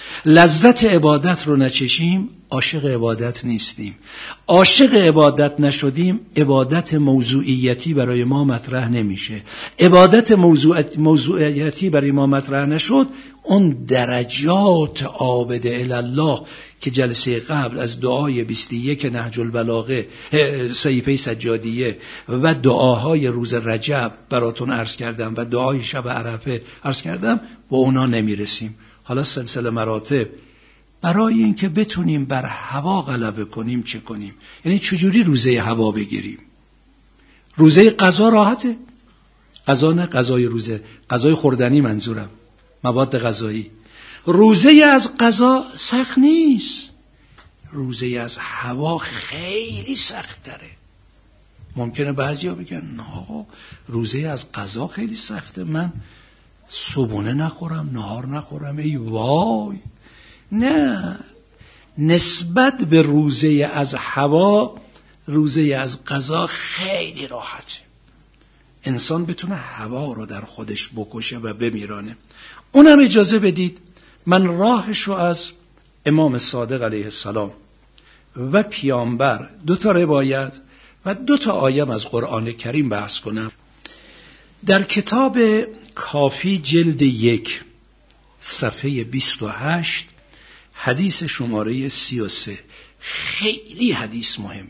لذت عبادت رو نچشیم عاشق عبادت نیستیم. عاشق عبادت نشدیم عبادت موضوعیتی برای ما مطرح نمیشه. عبادت موضوعیتی برای ما مطرح نشد، اون درجات عابد الله که جلسه قبل از دعای 21 نهج البلاغه، صحیفه سجادیه و دعاهای روز رجب براتون عرض کردم و دعای شب عرفه عرض کردم، با اونا نمیرسیم. حالا سلسله مراتب برای اینکه بتونیم بر هوا غلبه کنیم چه کنیم؟ یعنی چجوری روزه هوا بگیریم؟ روزه قضا راحته، قضا نه قضای روزه، قضای خوردنی منظورم، مواد غذایی. روزه از قضا سخت نیست، روزه از هوا خیلی سخت تره. ممکنه بعضیا بگن نه روزه از قضا خیلی سخته، من صبحونه نخورم، نهار نخورم، ای وای. نه، نسبت به روزه از هوا روزه از قضا خیلی راحته. انسان بتونه هوا رو در خودش بکشه و بمیرانه. اونم اجازه بدید من راهش رو از امام صادق علیه السلام و پیامبر 2 روایت و 2 آیه از قرآن کریم بحث کنم. در کتاب کافی جلد 1 صفحه 28 حدیث شماره 33، خیلی حدیث مهمه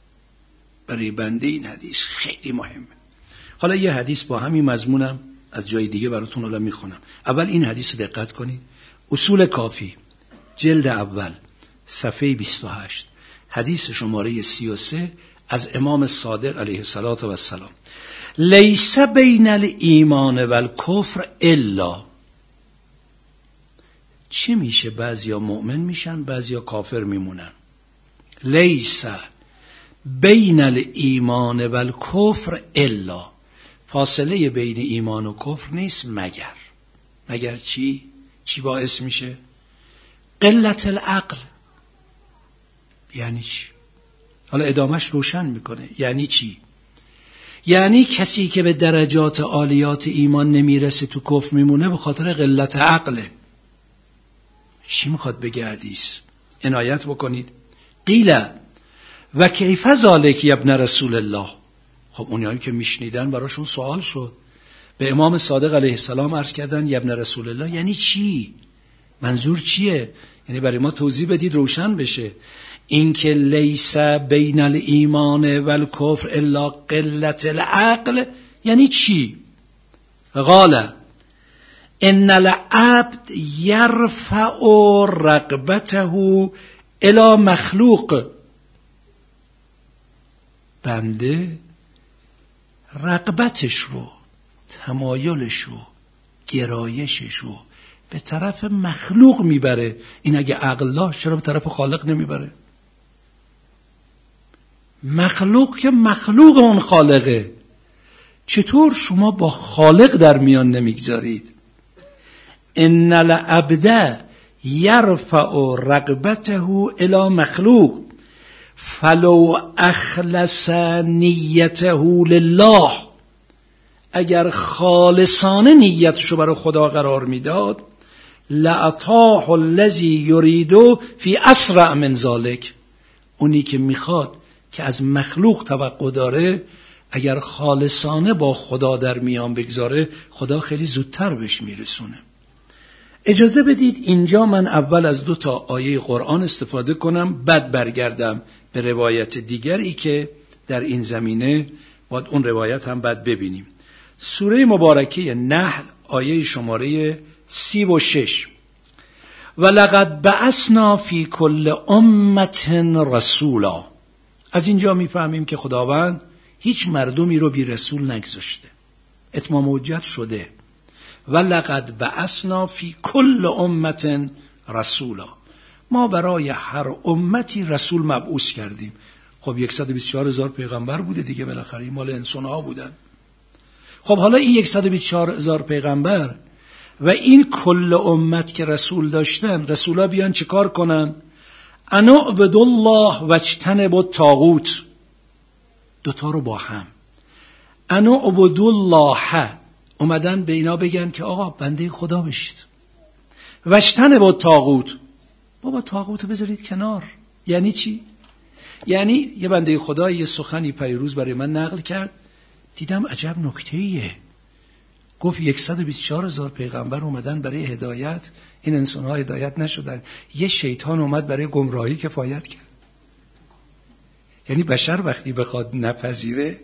برای بنده، این حدیث خیلی مهمه. حالا یه حدیث با همین مضمونم از جای دیگه براتون الان میخونم. اول این حدیث دقت کنید. اصول کافی جلد اول صفحه 28 حدیث شماره 33 از امام صادق علیه السلام. لیس بین الایمان و الکفر الا، چی میشه؟ بعضیا مؤمن میشن، بعضیا کافر میمونن. لیس بین الایمان و الکفر الا، فاصله بین ایمان و کفر نیست مگر چی؟ چی باعث میشه؟ قلت العقل. یعنی چی؟ حالا ادامش روشن میکنه. یعنی چی؟ یعنی کسی که به درجات عالیات ایمان نمیرسه تو کفر میمونه به خاطر قلت عقله. چی میخواد بگه حدیث؟ عنایت بکنید. قیل و کیف ذالک ابن رسول الله. خب اونایی که میشنیدن براشون سوال شد، به امام صادق علیه السلام عرض کردن ابن رسول الله یعنی چی؟ منظور چیه؟ یعنی برای ما توضیح بدید روشن بشه. این که لیس بین الایمان و الکفر الا قلت العقل یعنی چی؟ قال ان العبد یرفع رغبته الی مخلوق. بنده رغبتش رو، تمایلش رو، گرایشش رو به طرف مخلوق میبره. این اگه عقل داشت چرا به طرف خالق نمیبره؟ مخلوق که مخلوق اون خالقه، چطور شما با خالق در میان نمیگذارید؟ ان العبد یرفع رغبته الی مخلوق فلو اخلص نیته لله، اگر خالصانه نیتشو برای خدا قرار میداد، لاتاه الذی یرید فی اسرع من ذلک، اونی که میخواد که از مخلوق توقع داره اگر خالصانه با خدا در میان بگذاره، خدا خیلی زودتر بهش میرسونه. اجازه بدید اینجا من اول از 2 آیه قرآن استفاده کنم، بعد برگردم به روایت دیگری که در این زمینه، باید اون روایت هم بعد ببینیم. سوره مبارکه نحل آیه شماره 36: ولقد بعثنا فی کل امة رسولا. از اینجا میفهمیم که خداوند هیچ مردمی رو بی رسول نگذاشته، اتمام حجت شده. ولقد بعثنا فی کل امة رسولا، ما برای هر امتی رسول مبعوث کردیم. خب 124,000 پیغمبر بوده دیگه، بالاخره مال انسان ها بودن. خب حالا این 124,000 پیغمبر و این کل امت که رسول داشتن، رسولا بیان چه کار کنن؟ انا اعبدوا الله واجتنبوا الطاغوت، 2 رو با هم. انا اعبدوا الله، اومدن به اینا بگن که آقا بنده خدا بشید. واجتنبوا الطاغوت، بابا طاغوت بذارید کنار. یعنی چی؟ یعنی یه بنده خدا یه سخنی پیروز برای من نقل کرد، دیدم عجب نکته‌ایه. گفت 124,000 پیغمبر اومدن برای هدایت، این انسان‌ها هدایت نشدن، یه شیطان اومد برای گمراهی کفایت کرد. یعنی بشر وقتی بخواد نپذیره،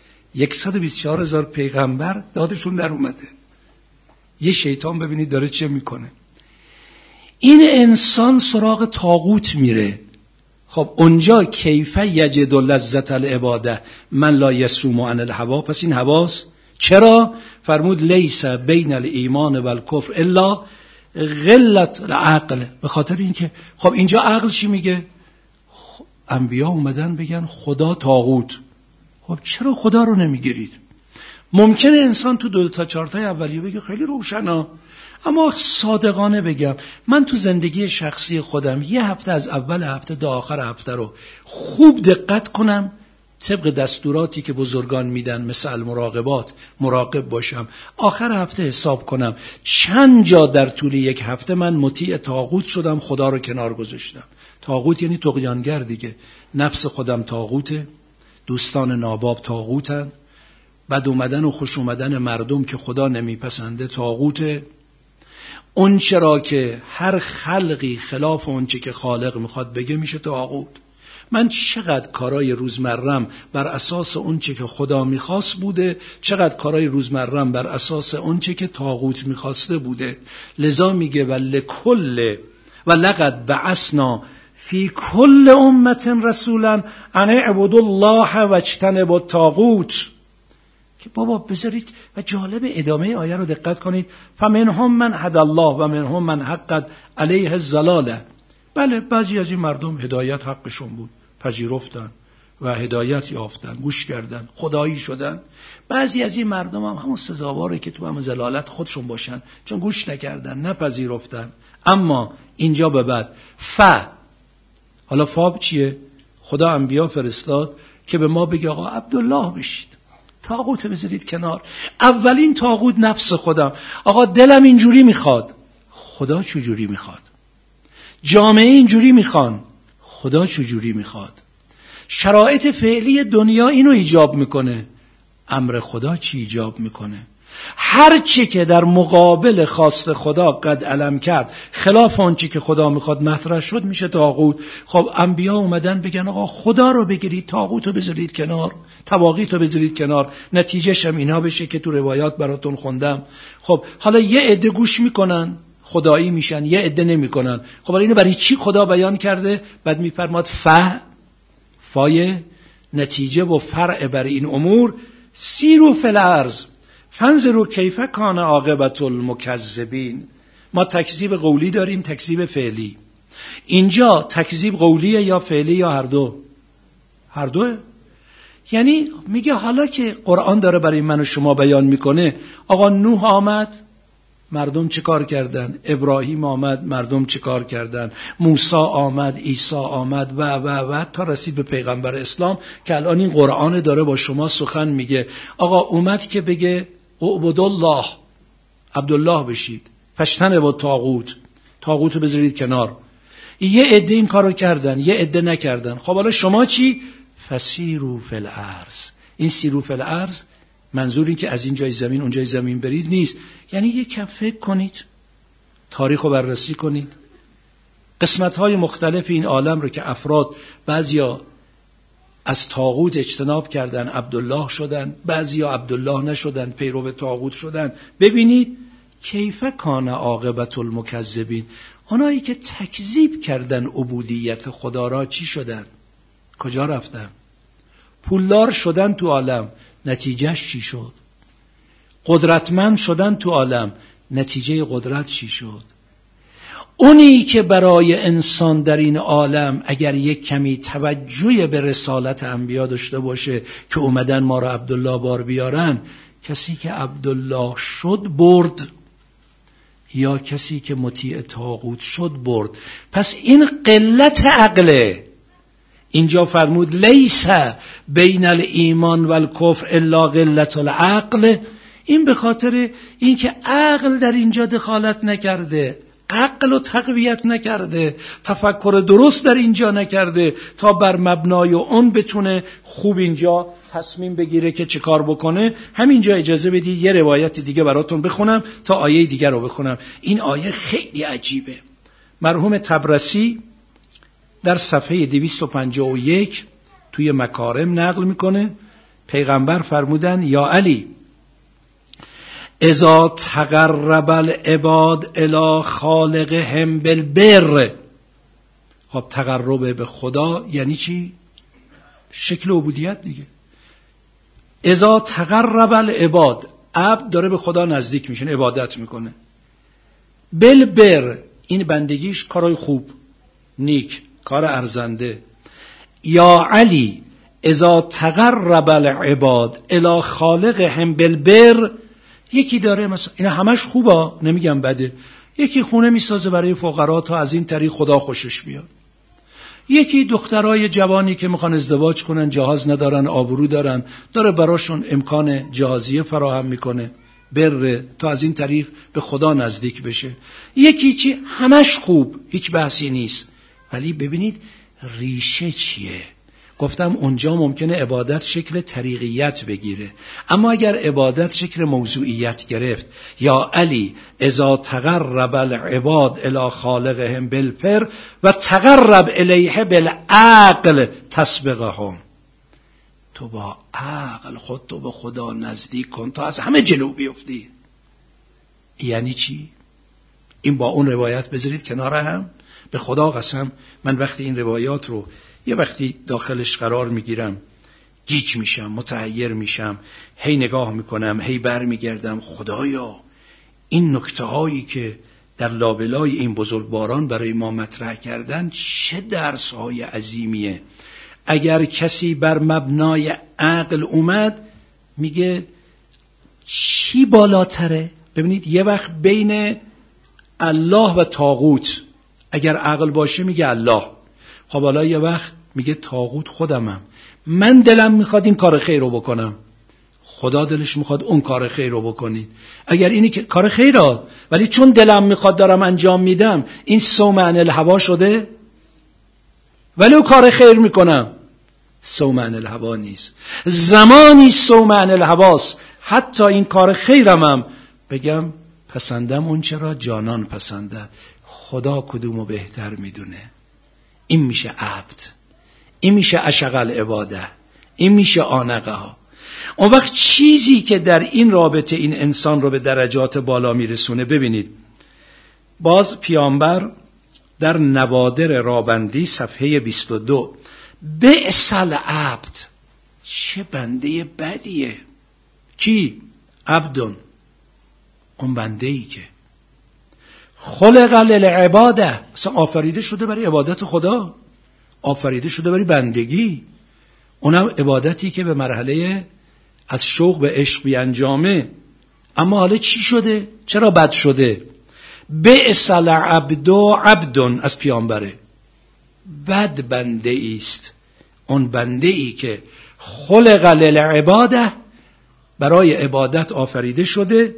124,000 پیغمبر دادشون در اومده، یه شیطان ببینید داره چه میکنه. این انسان سراغ طاغوت میره. خب اونجا کیف یجد لذت العباده من لا یصوم عن الهوا، پس این حواس چرا؟ فرمود لیس بین الایمان و الکفر الا غلت العقل، به خاطر اینکه خب اینجا عقل چی میگه؟ انبیا اومدن بگن خدا طاغوت. خب چرا خدا رو نمیگیرید؟ ممکنه انسان تو 2 تا 4 تا اولیه بگه خیلی روشنا، اما صادقانه بگم من تو زندگی شخصی خودم یه هفته از اول هفته تا آخر هفته رو خوب دقت کنم، طبق دستوراتی که بزرگان میدن مثل المراقبات مراقب باشم، آخر هفته حساب کنم چند جا در طول یک هفته من مطیع طاغوت شدم، خدا رو کنار گذاشتم. طاغوت یعنی طغیانگر دیگه. نفس خودم طاغوته، دوستان ناباب طاغوتن، بد اومدن و خوش اومدن مردم که خدا نمیپسنده طاغوته، اون چرا که هر خلقی خلاف اون چه که خالق میخواد بگه میشه طاغوت. من چقدر کارای روزمرم بر اساس اون چه که خدا میخواست بوده، چقدر کارای روزمرم بر اساس اون چه که طاغوت میخواسته بوده. لذا میگه ولقد بعثنا فی کل امت رسولا ان اعبدوا الله واجتنبوا الطاغوت، که بابا بذارید. و جالب ادامه آیه رو دقت کنید، فمنهم من هدی الله و منهم من حقت علیه الضلاله. بله بعضی از این مردم هدایت حقشون بود، پذیرفتن و هدایت یافتن، گوش کردن، خدایی شدن. بعضی از این مردم هم همون سزاواره که تو همون ضلالت خودشون باشن، چون گوش نکردن، نپذیرفتن. اما اینجا به بعد حالا فاب چیه؟ خدا انبیا فرستاد که به ما بگه آقا عبدالله بشید، طاغوت بذارید کنار. اولین طاغوت نفس خودم. آقا دلم اینجوری میخواد، خدا چجوری میخواد؟ جامعه اینجوری میخوان، خدا چجوری میخواد؟ شرایط فعلی دنیا اینو ایجاب میکنه، امر خدا چی ایجاب میکنه؟ هر چی که در مقابل خواست خدا قد علم کرد، خلاف آن چی که خدا میخواد مطرح شد، میشه طاغوت. خب انبیا اومدن بگن آقا خدا رو بگیرید، طاغوت رو بذارید کنار، طواغیت رو بذارید کنار. نتیجهش هم اینا بشه که تو روایات براتون خوندم. خب حالا یه عده گوش میکنن خدایی میشن، یه عده نمیکنن. خب اینو برای چی خدا بیان کرده؟ بعد میفرماد فای نتیجه و فرع برای این امور، سیروا فی الارض فانظروا کیف کان عاقبة المکذبین. ما تکذیب قولی داریم، تکذیب فعلی. اینجا تکذیب قولیه یا فعلی یا هر دو؟ هر دوه. یعنی میگه حالا که قرآن داره برای من و شما بیان میکنه، آقا نوح آمد، مردم چه کار کردن؟ ابراهیم آمد، مردم چه کار کردن؟ موسی آمد، عیسی آمد و تا رسید به پیغمبر اسلام که الان این قرآن داره با شما سخن میگه. آقا اومد که بگه اعبدوا الله، عبدالله بشید، فاجتنبوا الطاغوت، طاغوت رو بذارید کنار. یه عده این کارو کردن، یه عده نکردن. خب حالا شما چی؟ فسیروا فی الارض. این سیروا فی الارض منظور این که از این جای زمین اون جای زمین برید نیست، یعنی یک کم فکر کنید، تاریخ رو بررسی کنید، قسمت‌های مختلف این عالم رو که افراد بعضیا از طاغوت اجتناب کردن عبدالله شدن، بعضیا عبدالله نشدن پیرو طاغوت شدن، ببینید کیف کان عاقبت المکذبین. اونایی که تکذیب کردن عبودیت خدا را چی شدن؟ کجا رفتن؟ پولدار شدن تو عالم، نتیجهش چی شد؟ قدرتمند شدن تو عالم، نتیجه قدرت چی شد؟ اونی که برای انسان در این عالم اگر یک کمی توجه به رسالت انبیا داشته باشه که اومدن ما را عبدالله بار بیارن، کسی که عبدالله شد برد یا کسی که مطیع طاغوت شد برد. پس این قلت عقله. اینجا فرمود لیس بین الایمان و الکفر الا قلت العقل. این به خاطر اینکه عقل در اینجا دخالت نکرده، عقل رو تقویت نکرده، تفکر درست در اینجا نکرده تا بر مبنای اون بتونه خوب اینجا تصمیم بگیره که چه کار بکنه. همینجا اجازه بدید یه روایت دیگه براتون بخونم تا آیه دیگر رو بخونم. این آیه خیلی عجیبه. مرحوم طبرسی در صفحه 251 توی مکارم نقل میکنه پیغمبر فرمودن یا علی اذا تقرب العباد الی خالقهم بالبر. خب تقرب به خدا یعنی چی؟ شکل عبودیت دیگه. اذا تقرب العباد، عبد داره به خدا نزدیک میشه، عبادت میکنه. بالبر، این بندگیش کارای خوب، نیک، کار ارزنده. یا علی اذا تقرب العباد الی خالقهم بالبر. یکی داره مثلا اینا همش خوبه، نمیگم بده، یکی خونه میسازه برای فقرا تا از این طریق خدا خوشش بیاد. یکی دخترای جوانی که میخوان ازدواج کنن، جهاز ندارن، آبرو دارن، داره براشون امکان جهازیه فراهم میکنه، بره تا از این طریق به خدا نزدیک بشه. یکی چی؟ همش خوب، هیچ بحثی نیست. ولی ببینید ریشه چیه؟ گفتم اونجا ممکنه عبادت شکل طریقیت بگیره، اما اگر عبادت شکل موضوعیت گرفت، یا علی اذا تقرب العباد الی خالقهم بالبر و تقرب الیه بالعقل تسبقهم. تو با عقل خودتو به خدا نزدیک کن تا از همه جلو بیفتی. یعنی چی؟ این با اون روایت بذارید کنار هم. به خدا قسم من وقتی این روایات رو یه وقتی داخلش قرار میگیرم گیج میشم، متحیر میشم، هی نگاه میکنم، هی بر میگردم، خدایا این نکته هایی که در لابلای این بزرگواران برای ما مطرح کردن چه درس های عظیمیه. اگر کسی بر مبنای عقل اومد میگه چی بالاتره؟ ببینید یه وقت بین الله و طاغوت اگر عقل باشه میگه الله. خب حالا یه وقت میگه طاغوت خودمم، من دلم میخواد این کار خیر رو بکنم، خدا دلش میخواد اون کار خیر رو بکنید. اگر اینی که کار خیره ولی چون دلم میخواد دارم انجام میدم، این سومعن الهوا شده. ولی اون کار خیر میکنم، سومعن الهوا نیست. زمانی سومعن الهواست حتی این کار خیرمم بگم پسندم اون چرا جانان پسندد، خدا کدومو بهتر میدونه. این میشه عبد، این میشه عشق العباده، این میشه آنقه ها. اون وقت چیزی که در این رابطه این انسان رو به درجات بالا میرسونه، ببینید باز پیامبر در نوادر رابندی صفحه 22 بئس العبد، چه بنده بدیه. کی؟ عبدون، اون بنده ای که خلق للعباده، اصلا آفریده شده برای عبادت خدا، آفریده شده برای بندگی. اونم عبادتی که به مرحله از شوق به عشق بیانجامه. اما حالا چی شده؟ چرا بد شده؟ بئس العبد عبد از پیامبره، بد بنده است اون بنده ای که خلق للعباده، برای عبادت آفریده شده،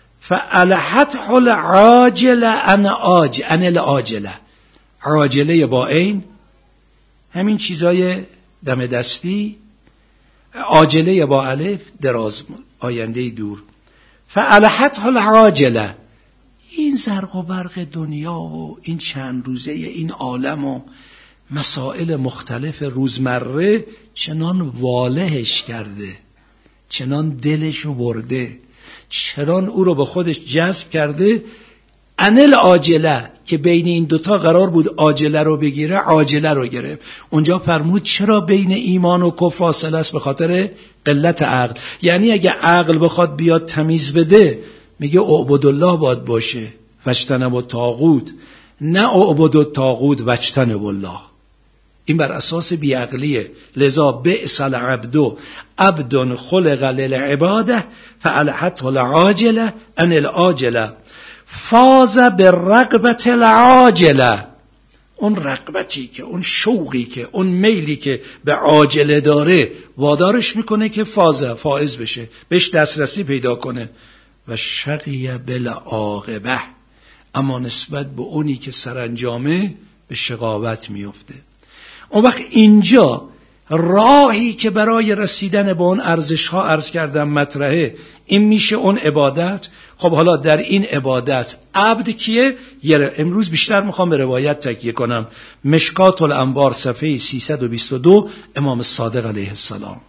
فالحته العاجله عن العاجله، عاجله با عین همین چیزای دم دستی، عاجله با الف دراز آینده دور، فالحته العاجله، این زرق و برق دنیا و این چند روزه این عالم و مسائل مختلف روزمره چنان والهش کرده، چنان دلشو برده، چنان او رو به خودش جذب کرده، انل عاجله که بین این دوتا قرار بود عاجله رو بگیره، عاجله رو گرفت. اونجا فرمود چرا بین ایمان و کفر فاصله است؟ به خاطر قلت عقل. یعنی اگه عقل بخواد بیاد تمیز بده میگه اعبد الله باید باشه واجتنبوا الطاغوت، نه اعبد الطاغوت واجتنبوا الله. این بر اساس بیعقلیه. لذا بئس العبد عبد خلق للعباده فالحته العاجله عن العاجله فاز بالرغبه العاجله. اون رغبتی که، اون شوقی که، اون میلی که به عاجله داره وادارش میکنه که فائز بشه، بهش دسترسی پیدا کنه. و شقی بالعاقبه، اما نسبت به اونی که سرانجامه به شقاوت میفته. اون وقت اینجا راهی که برای رسیدن به اون ارزش ها عرض کردم مطرحه، این میشه اون عبادت. خب حالا در این عبادت عبد کیه؟ امروز بیشتر میخوام به روایت تکیه کنم. مشکات الانوار صفحه 322 امام صادق علیه السلام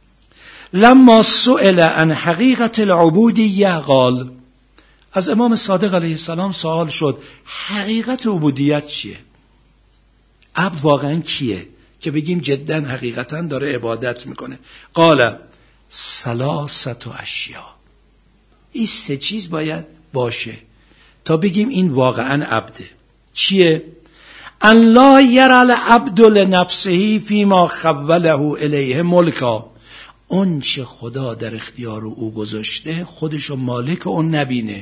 لما سئل عن حقیقت العبودیه قال، از امام صادق علیه السلام سوال شد حقیقت عبودیت چیه؟ عبد واقعا کیه که بگیم جدا حقیقتا داره عبادت میکنه؟ قال ثلاثه اشیاء، این سه چیز باید باشه تا بگیم این واقعا عبده. چیه؟ ان لا یرى العبد لنفسه فیما خوله الیه ملکا، اون چه خدا در اختیار او گذاشته خودشو مالک اون نبینه.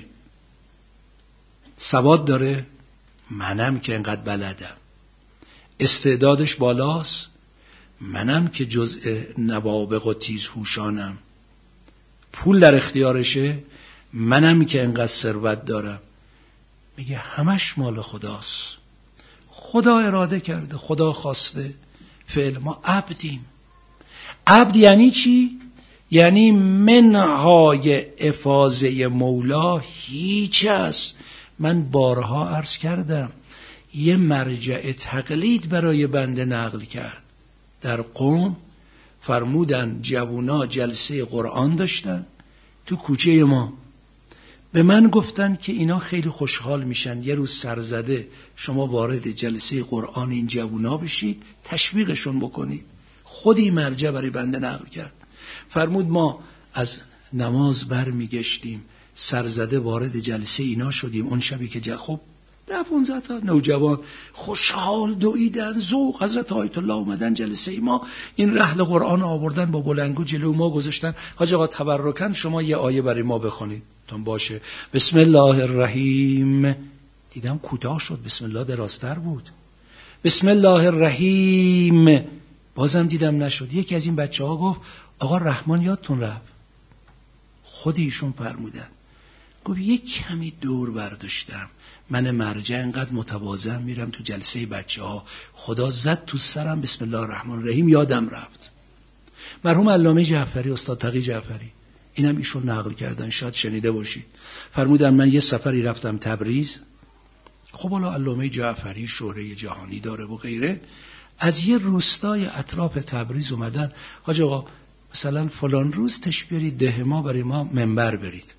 سواد داره، منم که انقدر بلدم، استعدادش بالاست، منم که جزء نوابغ و تیزهوشانم، پول در اختیارشه، منم که انقدر ثروت دارم. میگه همش مال خداست، خدا اراده کرده، خدا خواسته فعل. ما عبدیم. عبد یعنی چی؟ یعنی منهای افاضه مولا هیچ است. من بارها عرض کردم یه مرجع تقلید برای بنده نقل کرد. در قم فرمودن جوونا جلسه قرآن داشتن تو کوچه ما، به من گفتن که اینا خیلی خوشحال میشن یه روز سرزده شما وارد جلسه قرآن این جوونا بشید، تشویقشون بکنید. خودی مرجع برای بنده نقل کرد. فرمود ما از نماز بر میگشتیم، سرزده وارد جلسه اینا شدیم. اون شبی که خب 10-15 تا نوجوان خوشحال دویدن، ذوق. حضرت آیت الله اومدن جلسه ما، این رحل قرآن آوردن با بلنگو جلو ما گذاشتن. حاج آقا تبرکاً شما یه آیه برای ما بخونید. تون باشه. بسم الله الرحیم. دیدم کوتاه شد، بسم الله درازتر بود. بسم الله الرحیم بازم دیدم نشد. یکی از این بچه‌ها گفت آقا رحمان یادتون رفت. خود ایشون فرمودن، گفت یک کمی دور برداشتم، من مرجع انقدر متواضع میرم تو جلسه بچه‌ها، خدا زد تو سرم بسم الله الرحمن الرحیم یادم رفت. مرحوم علامه جعفری، استاد تقی جعفری، اینم ایشون نقل کردن، شاید شنیده باشید. فرمودن من یه سفری رفتم تبریز. خب حالا علامه جعفری شهره جهانی داره و غیره. از یه روستای اطراف تبریز اومدن، حاج آقا مثلا فلان روز تشبیری ده ما برای ما منبر برید.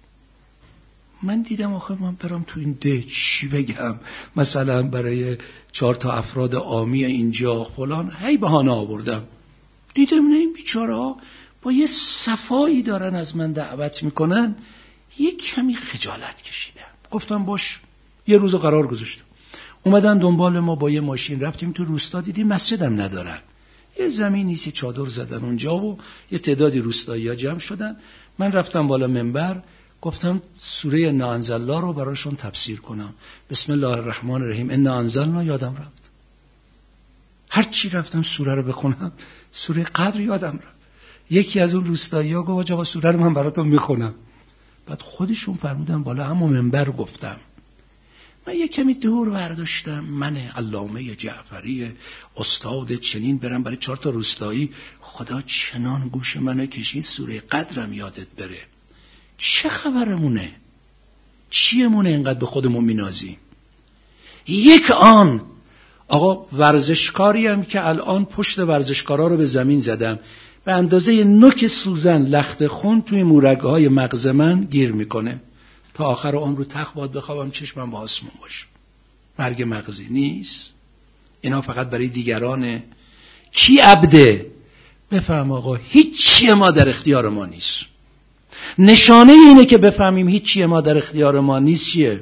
من دیدم آخه من برام تو این ده چی بگم، مثلا برای 4 تا افراد عامی اینجا فلان، هی بهانه آوردم. دیدم نه این بیچاره ها با یه صفایی دارن از من دعوت میکنن، یه کمی خجالت کشیدم. گفتم باش، یه روز قرار گذاشتم. اومدن دنبال ما با یه ماشین، رفتیم تو روستا، دیدیم مسجدم ندارن. یه زمینی سی چادر زدن اونجا و یه تعدادی روستایی‌ها جمع شدن. من رفتم بالا منبر، گفتم سوره انا انزلنا رو براشون تفسیر کنم. بسم الله الرحمن الرحیم انا انزلنا یادم رفت. هر چی رفتم سوره رو بخونم، سوره قدر یادم رفت. یکی از اون روستایی‌ها گفت آقا سوره رو من براتون میخونم. بعد خودشون فرمودن بالا همون منبر گفتم. من یک کمی دور برداشتم، من علامه جعفری استاد چنین برم برای 4 تا روستایی، خدا چنان گوش منو کشید سوره قدرم یادت بره. چه خبرمونه؟ چیمونه اینقدر به خودمون مینازیم؟ یک آن آقا ورزشکاری هم که الان پشت ورزشکارا رو به زمین زدم، به اندازه نوک سوزن لخت خون توی مورگه‌های مغز من گیر میکنه. تا آخر عمر رو تخت باید بخوابم چشمم با آسمون باشه. مرگ مغزی نیست. اینا فقط برای دیگرانه. کی عبده؟ بفهم آقا هیچی ما در اختیار ما نیست. نشانه اینه که بفهمیم هیچی ما در اختیار ما نیست چیه؟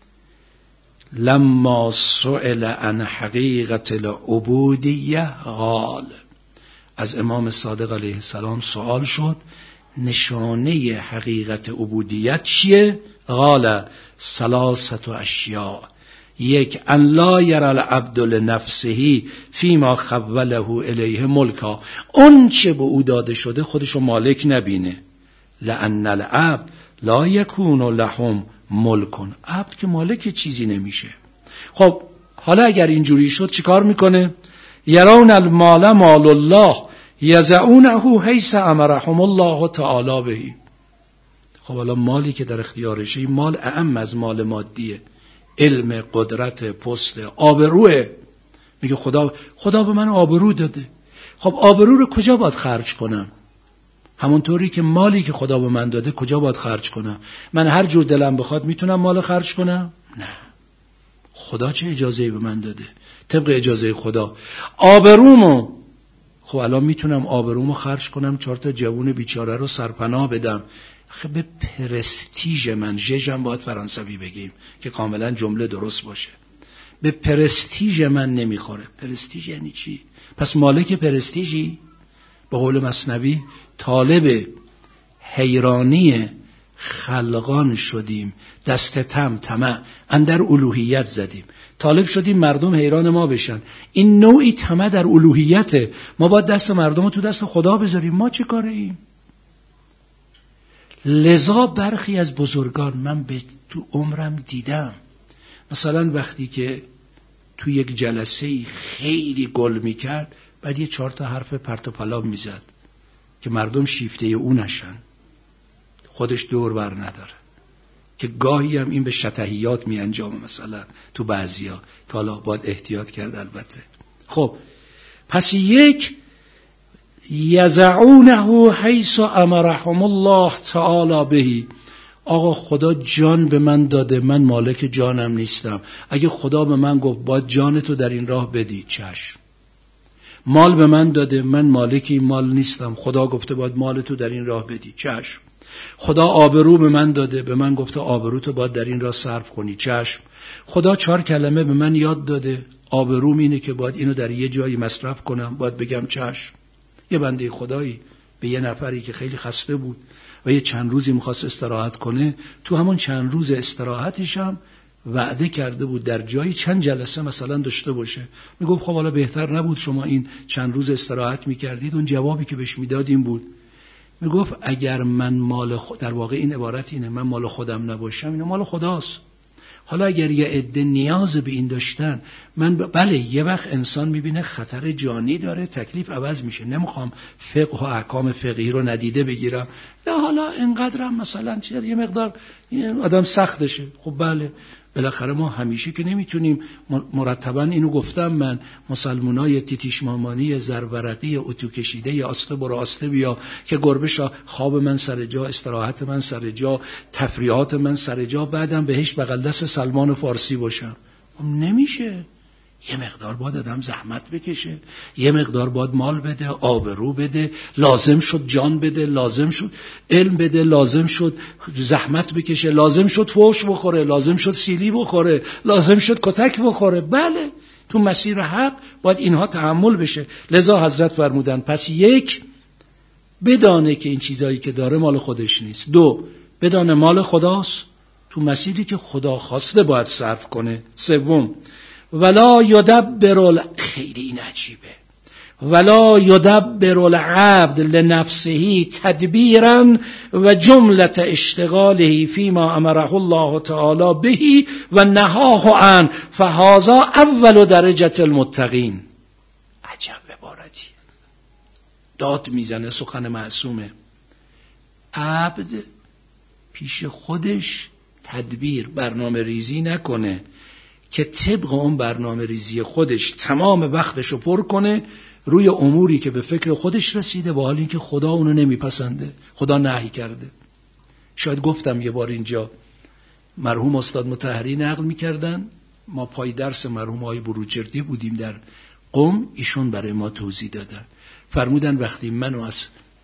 لما سئل عن حقیقت العبودیه قال، از امام صادق علیه السلام سوال شد نشانه حقیقت عبودیت چیه؟ قال 3 اشیاء. 1 ان لا یری العبد لنفسه فیما خوله الیه ملکا، اون چه به او داده شده خودشو مالک نبینه. لان العبد لا یکون لهم ملکن، عبد که مالک چیزی نمیشه. خب حالا اگر اینجوری شد چیکار میکنه؟ یرون المال مال الله یزعونه حیث امرهم الله تعالی به. خب حالا مالی که در اختیارشه، مال اعم از مال مادیه، علم، قدرت، پست، آبروه. میگه خدا به من آبرو داده. خب آبرو رو کجا باید خرج کنم؟ همونطوری که مالی که خدا به من داده کجا باید خرج کنم؟ من هر جور دلم بخواد میتونم مال خرج کنم؟ نه. خدا چه اجازه‌ای به من داده؟ طبق اجازه خدا. آبرومو خب الان میتونم آبرومو خرج کنم 4 تا جوون بیچاره رو سرپناه بدم. خب به پرستیژ من، ژژم باید فرانسوی بگیم که کاملا جمله درست باشه، به پرستیژ من نمیخوره. پرستیژ یعنی چی؟ پس مالک پرستیژی؟ به قول مثنوی طالب حیرانی خلقان شدیم، دست طمع اندر الوهیت زدیم. طالب شدیم مردم حیران ما بشن. این نوعی طمع در الوهیته. ما باید دست مردم رو تو دست خدا بذاریم. ما چه کاره ایم؟ لذا برخی از بزرگان من تو عمرم دیدم، مثلا وقتی که تو یک جلسه خیلی گل میکرد، بعد 4 تا حرف پرت و پلا میزد که مردم شیفته او نشن، خودش دور بر نداره، که گاهی هم این به شطحیات می انجامه. مثلا تو بعضیا که حالا باید احتیاط کرد البته. خب پس 1 یزعونه حیث امرهم الله تعالی به. آقا خدا جان به من داده، من مالک جانم نیستم. اگه خدا به من گفت باید جانتو در این راه بدی، چشم. مال به من داده، من مالک این مال نیستم، خدا گفته باید مالتو در این راه بدی، چشم. خدا آبرو به من داده، به من گفته آبروتو باید در این راه صرف کنی، چشم. خدا 4 کلمه به من یاد داده، آبروم اینه که باید اینو در یه جایی مصرف کنم، باید بگم چشم. یه بنده خدایی به یه نفری که خیلی خسته بود و یه چند روزی میخواست استراحت کنه، تو همون چند روز استراحتش هم وعده کرده بود در جایی چند جلسه مثلا داشته باشه. میگفت خب حالا بهتر نبود شما این چند روز استراحت میکردید؟ اون جوابی که بهش میداد این بود، میگفت اگر من مال در واقع این عبارت اینه، من مال خودم نباشم، اینو مال خداست. حالا اگر یه عده نیاز به این داشتن، من بله یه وقت انسان میبینه خطر جانی داره، تکلیف عوض میشه، نمیخوام فقه و احکام فقهی رو ندیده بگیرم، نه حالا اینقدرم مثلا یه مقدار آدم سختشه. خب بله بالاخره ما همیشه که نمیتونیم مرتبا اینو گفتم من، مسلمانای تیتیش مامانی زرورقی اتو کشیده یا آسته برو آسته بیا که گربه خواب من سر جا، استراحت من سر جا، تفریحات من سر جا، بعدم بهش بغل دست سلمان فارسی باشم. نمیشه. یه مقدار باید آدم زحمت بکشه، یه مقدار باید مال بده، آبرو بده، لازم شد جان بده، لازم شد علم بده، لازم شد زحمت بکشه، لازم شد فوش بخوره، لازم شد سیلی بخوره، لازم شد کتک بخوره. بله تو مسیر حق باید اینها تحمل بشه. لذا حضرت فرمودن پس 1 بدانه که این چیزایی که داره مال خودش نیست. 2 بدانه مال خداست، تو مسیری که خدا خواسته باید صرف کنه. سوم، ولا یدبر، خیلی این عجیبه، ولا یدبر العبد لنفسه تدبیرا و جملت اشتغاله فيما امره الله تعالی به و نهاه عنه فهذا اول درجة المتقین. عجب عبارتی، داد میزنه، سخن معصومه. عبد پیش خودش تدبیر، برنامه ریزی نکنه که طبق اون برنامه ریزی خودش تمام وقتشو پر کنه روی اموری که به فکر خودش رسیده، با حالی که خدا اونو نمیپسنده، خدا نهی کرده. شاید گفتم یه بار اینجا، مرحوم استاد مطهری نقل میکردن، ما پای درس مرحوم آقای بروجردی بودیم در قم، ایشون برای ما توضیح دادن. فرمودن وقتی منو از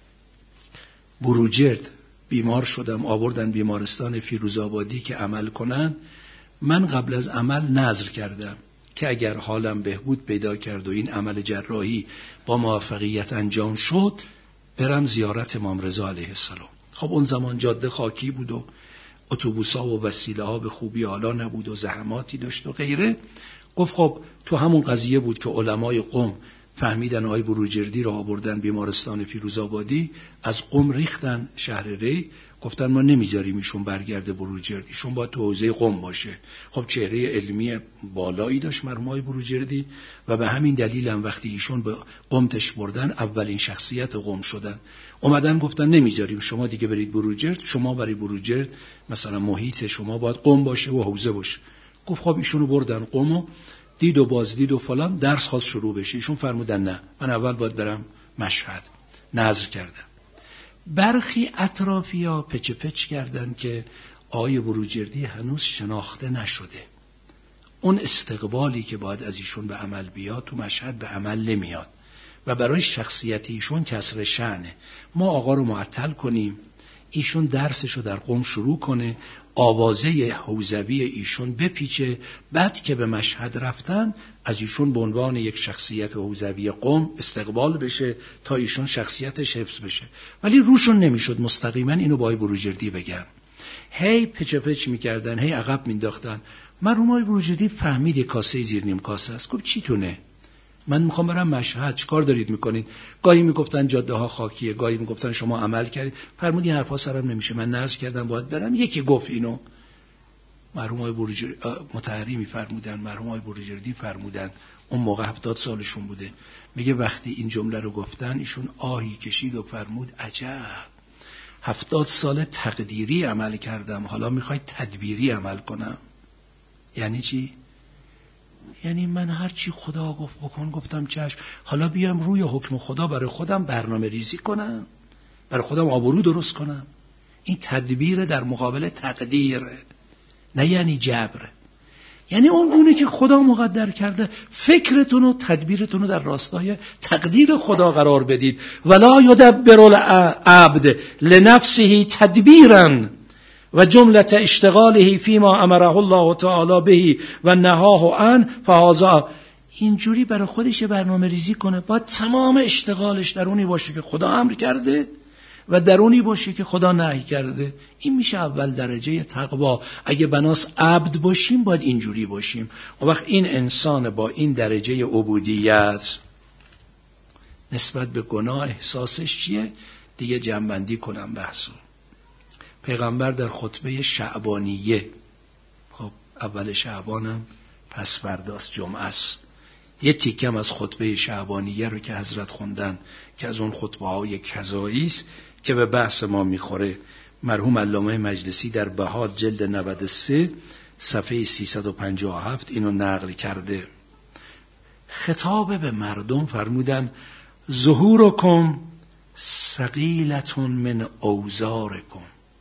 بروجرد بیمار شدم آوردن بیمارستان فیروزآبادی که عمل کنن، من قبل از عمل نذر کردم که اگر حالم بهبود پیدا کرد و این عمل جراحی با موفقیت انجام شد برم زیارت امام رضا علیه السلام. خب اون زمان جاده خاکی بود و اتوبوس‌ها و وسیله‌ها به خوبی حالا نبود و زحماتی داشت و غیره. گفت خب تو همون قضیه بود که علمای قم فهمیدن آقای بروجردی را آوردن بیمارستان فیروزآبادی، از قم ریختن شهر ری، گفتن ما نمیذاریم ایشون برگرده بروجرد، ایشون باید تو حوزه قم باشه. خب چهره علمی بالایی داشت مرحوم آقای بروجردی و به همین دلیل هم وقتی ایشون به قم تش بردن اولین شخصیت قم شدن. اومدن گفتن نمیذاریم شما دیگه برید بروجرد، شما برای بروجرد مثلا محیط شما باید قم باشه و حوزه باشه. گفت خب ایشونو بردن قم و دید و بازدید و فلان، درس خواست شروع بشه. ایشون فرمودن نه، من اول باید برم مشهد. نذر کردم. برخی اطرافیا پچ پچ کردن که آقای بروجردی هنوز شناخته نشده، اون استقبالی که باید از ایشون به عمل بیاد تو مشهد به عمل نمیاد و برای شخصیت ایشون کسر شأنه. ما آقا رو معطل کنیم، ایشون درسشو در قم شروع کنه، آوازه حوزوی ایشون بپیچه، بعد که به مشهد رفتن از ایشون به عنوان یک شخصیت حوزوی قم استقبال بشه تا ایشون شخصیتش حفظ بشه. ولی روشون نمیشد مستقیما اینو با بروجردی بگن. هی پچ پچ میکردن، هی عقب مینداختن. مرحوم آقای بروجردی فهمید کاسه زیر نیم کاسه است. گفت چی تونه؟ من میخوام برم مشهد، چیکار دارید میکنید؟ گاهی میگفتن جاده ها خاکیه، گاهی میگفتن شما عمل کردید. فرمودی حرفا سرم نمیشه، من نذر کردم باید برم. یکی گفت اینو. مرحوم آقای بروجردی مطهری میفرمودن، مرحوم آقای بروجردی فرمودن، اون موقع 70 سالشون بوده، میگه وقتی این جمله رو گفتن ایشون آهی کشید و فرمود عجب، 70 سال تقدیری عمل کردم، حالا میخوای تدبیری عمل کنم. یعنی چی؟ یعنی من هر چی خدا گفت بکن گفتم چشم، حالا بیام روی حکم خدا برای خودم برنامه ریزی کنم، برای خودم آبرو درست کنم. این تدبیر در مقابل تقدیره، نه یعنی جبر. یعنی اون گونه که خدا مقدر کرده فکرتون و تدبیرتون رو در راستای تقدیر خدا قرار بدید. ولا یدبر العبد لنفسه تدبیرا و جملت اشتغاله فيما امره الله تعالی به و نهاه عنه فهذا. اینجوری برای خودش برنامه ریزی کنه، باید تمام اشتغالش درونی باشه که خدا امر کرده و درونی باشه که خدا نهی کرده. این میشه اول درجه تقوا. اگه بناس عبد باشیم باید اینجوری باشیم. و وقت این انسان با این درجه عبودیت نسبت به گناه احساسش چیه؟ دیگه جمع‌بندی کنم بحثو. پیغمبر در خطبه شعبانیه، خب اول شعبانم پس فرداست، جمعه است، یه تیکم از خطبه شعبانیه رو که حضرت خوندن که از اون خطبه های کذایی است که به بحث ما میخوره، مرحوم علامه مجلسی در بهار جلد 93 صفحه 357 اینو نقل کرده. خطاب به مردم فرمودن ظهورکم ثقیلة من اوزارکم.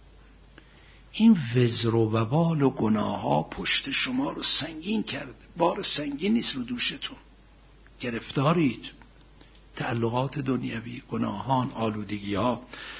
این وزر و وبال و گناه ها پشت شما رو سنگین کرده، بار سنگین نیست رو دوشتون، گرفتارید، تعلقات دنیوی، گناهان، آلودگی ها.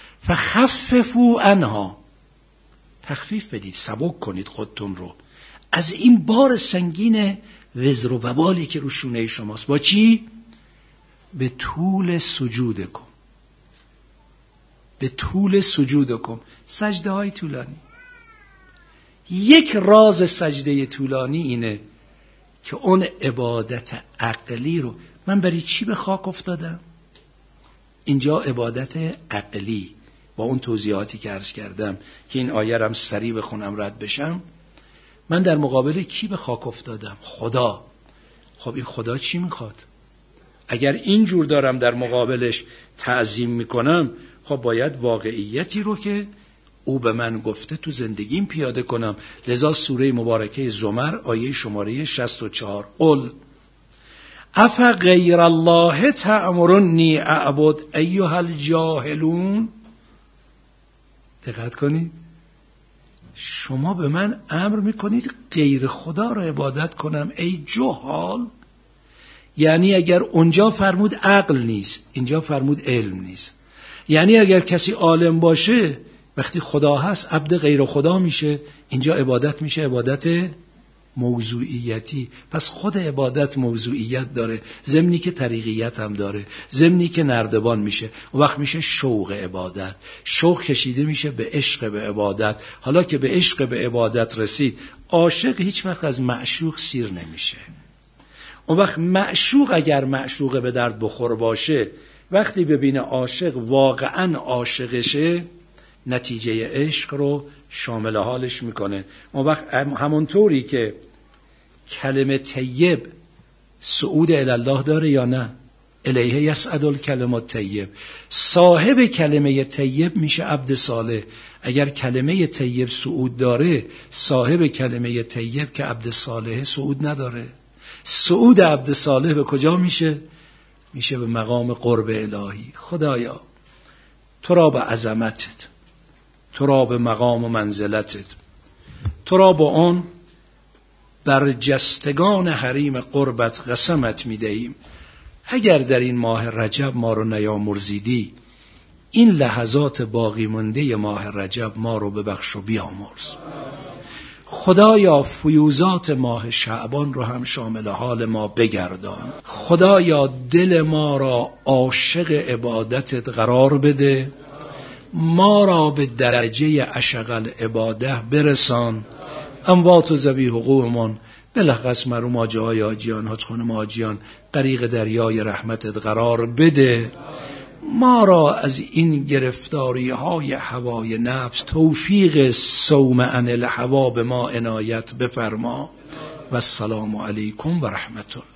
فخففوا عنها، تخفیف بدید، سبک کنید خودتون رو از این بار سنگین وزر و وبالی که رو شونه شماست. با چی؟ به طول سجود کن، به طول سجودکم، سجده های طولانی. یک راز سجده طولانی اینه که اون عبادت عقلی رو، من برای چی به خاک افتادم؟ اینجا عبادت عقلی با اون توضیحاتی که عرض کردم که این آیه رو هم سریع بخونم رد بشم. من در مقابل کی به خاک افتادم؟ خدا. خب این خدا چی میخواد؟ اگر اینجور دارم در مقابلش تعظیم میکنم، خب باید واقعیتی رو که او به من گفته تو زندگیم پیاده کنم. لذا سوره مبارکه زمر آیه شماره 64 قل افغیر الله تأمرنی اعبد ایها الجاهلون. دقت کنید، شما به من امر میکنید غیر خدا را عبادت کنم ای جهال. یعنی اگر اونجا فرمود عقل نیست، اینجا فرمود علم نیست. یعنی اگر کسی عالم باشه وقتی خدا هست عبد غیر خدا میشه، اینجا عبادت میشه عبادت موضوعیتی. پس خود عبادت موضوعیت داره، ضمنی که طریقیت هم داره، ضمنی که نردبان میشه. اون وقت میشه شوق عبادت، شوق کشیده میشه به عشق به عبادت. حالا که به عشق به عبادت رسید، عاشق هیچ وقت از معشوق سیر نمیشه. اون وقت معشوق اگر معشوق به درد بخور باشه، وقتی ببینه عاشق واقعا عاشقشه، نتیجه عشق رو شامل حالش میکنه. اون وقت همونطوری که کلمه طیب صعود الله داره یا نه؟ الیه یصعد الکلم الطیب. صاحب کلمه طیب میشه عبد صالح. اگر کلمه طیب صعود داره، صاحب کلمه طیب که عبد صالح صعود نداره. صعود عبد صالح به کجا میشه؟ میشه به مقام قرب الهی. خدایا تو را به عظمتت، تو را به مقام و منزلتت، تو را با آن برجستگان حریم قربت قسمت میدهیم. اگر در این ماه رجب ما رو نیامرزیدی، این لحظات باقی مانده ماه رجب ما رو ببخش و بیامرز. خدایا فیوزات ماه شعبان رو هم شامل حال ما بگردان. خدایا دل ما را عاشق عبادتت قرار بده، ما را به درجه عشق العباده برسان. اموات و ذوی حقوقمون بلخص مرحوم حاجی های حاجیان، حاج خانم حاجیان غریق دریای رحمتت قرار بده. ما را از این گرفتاری های هوای نفس توفیق صوم عن الهوا به ما عنایت بفرما. و السلام علیکم و رحمت الله.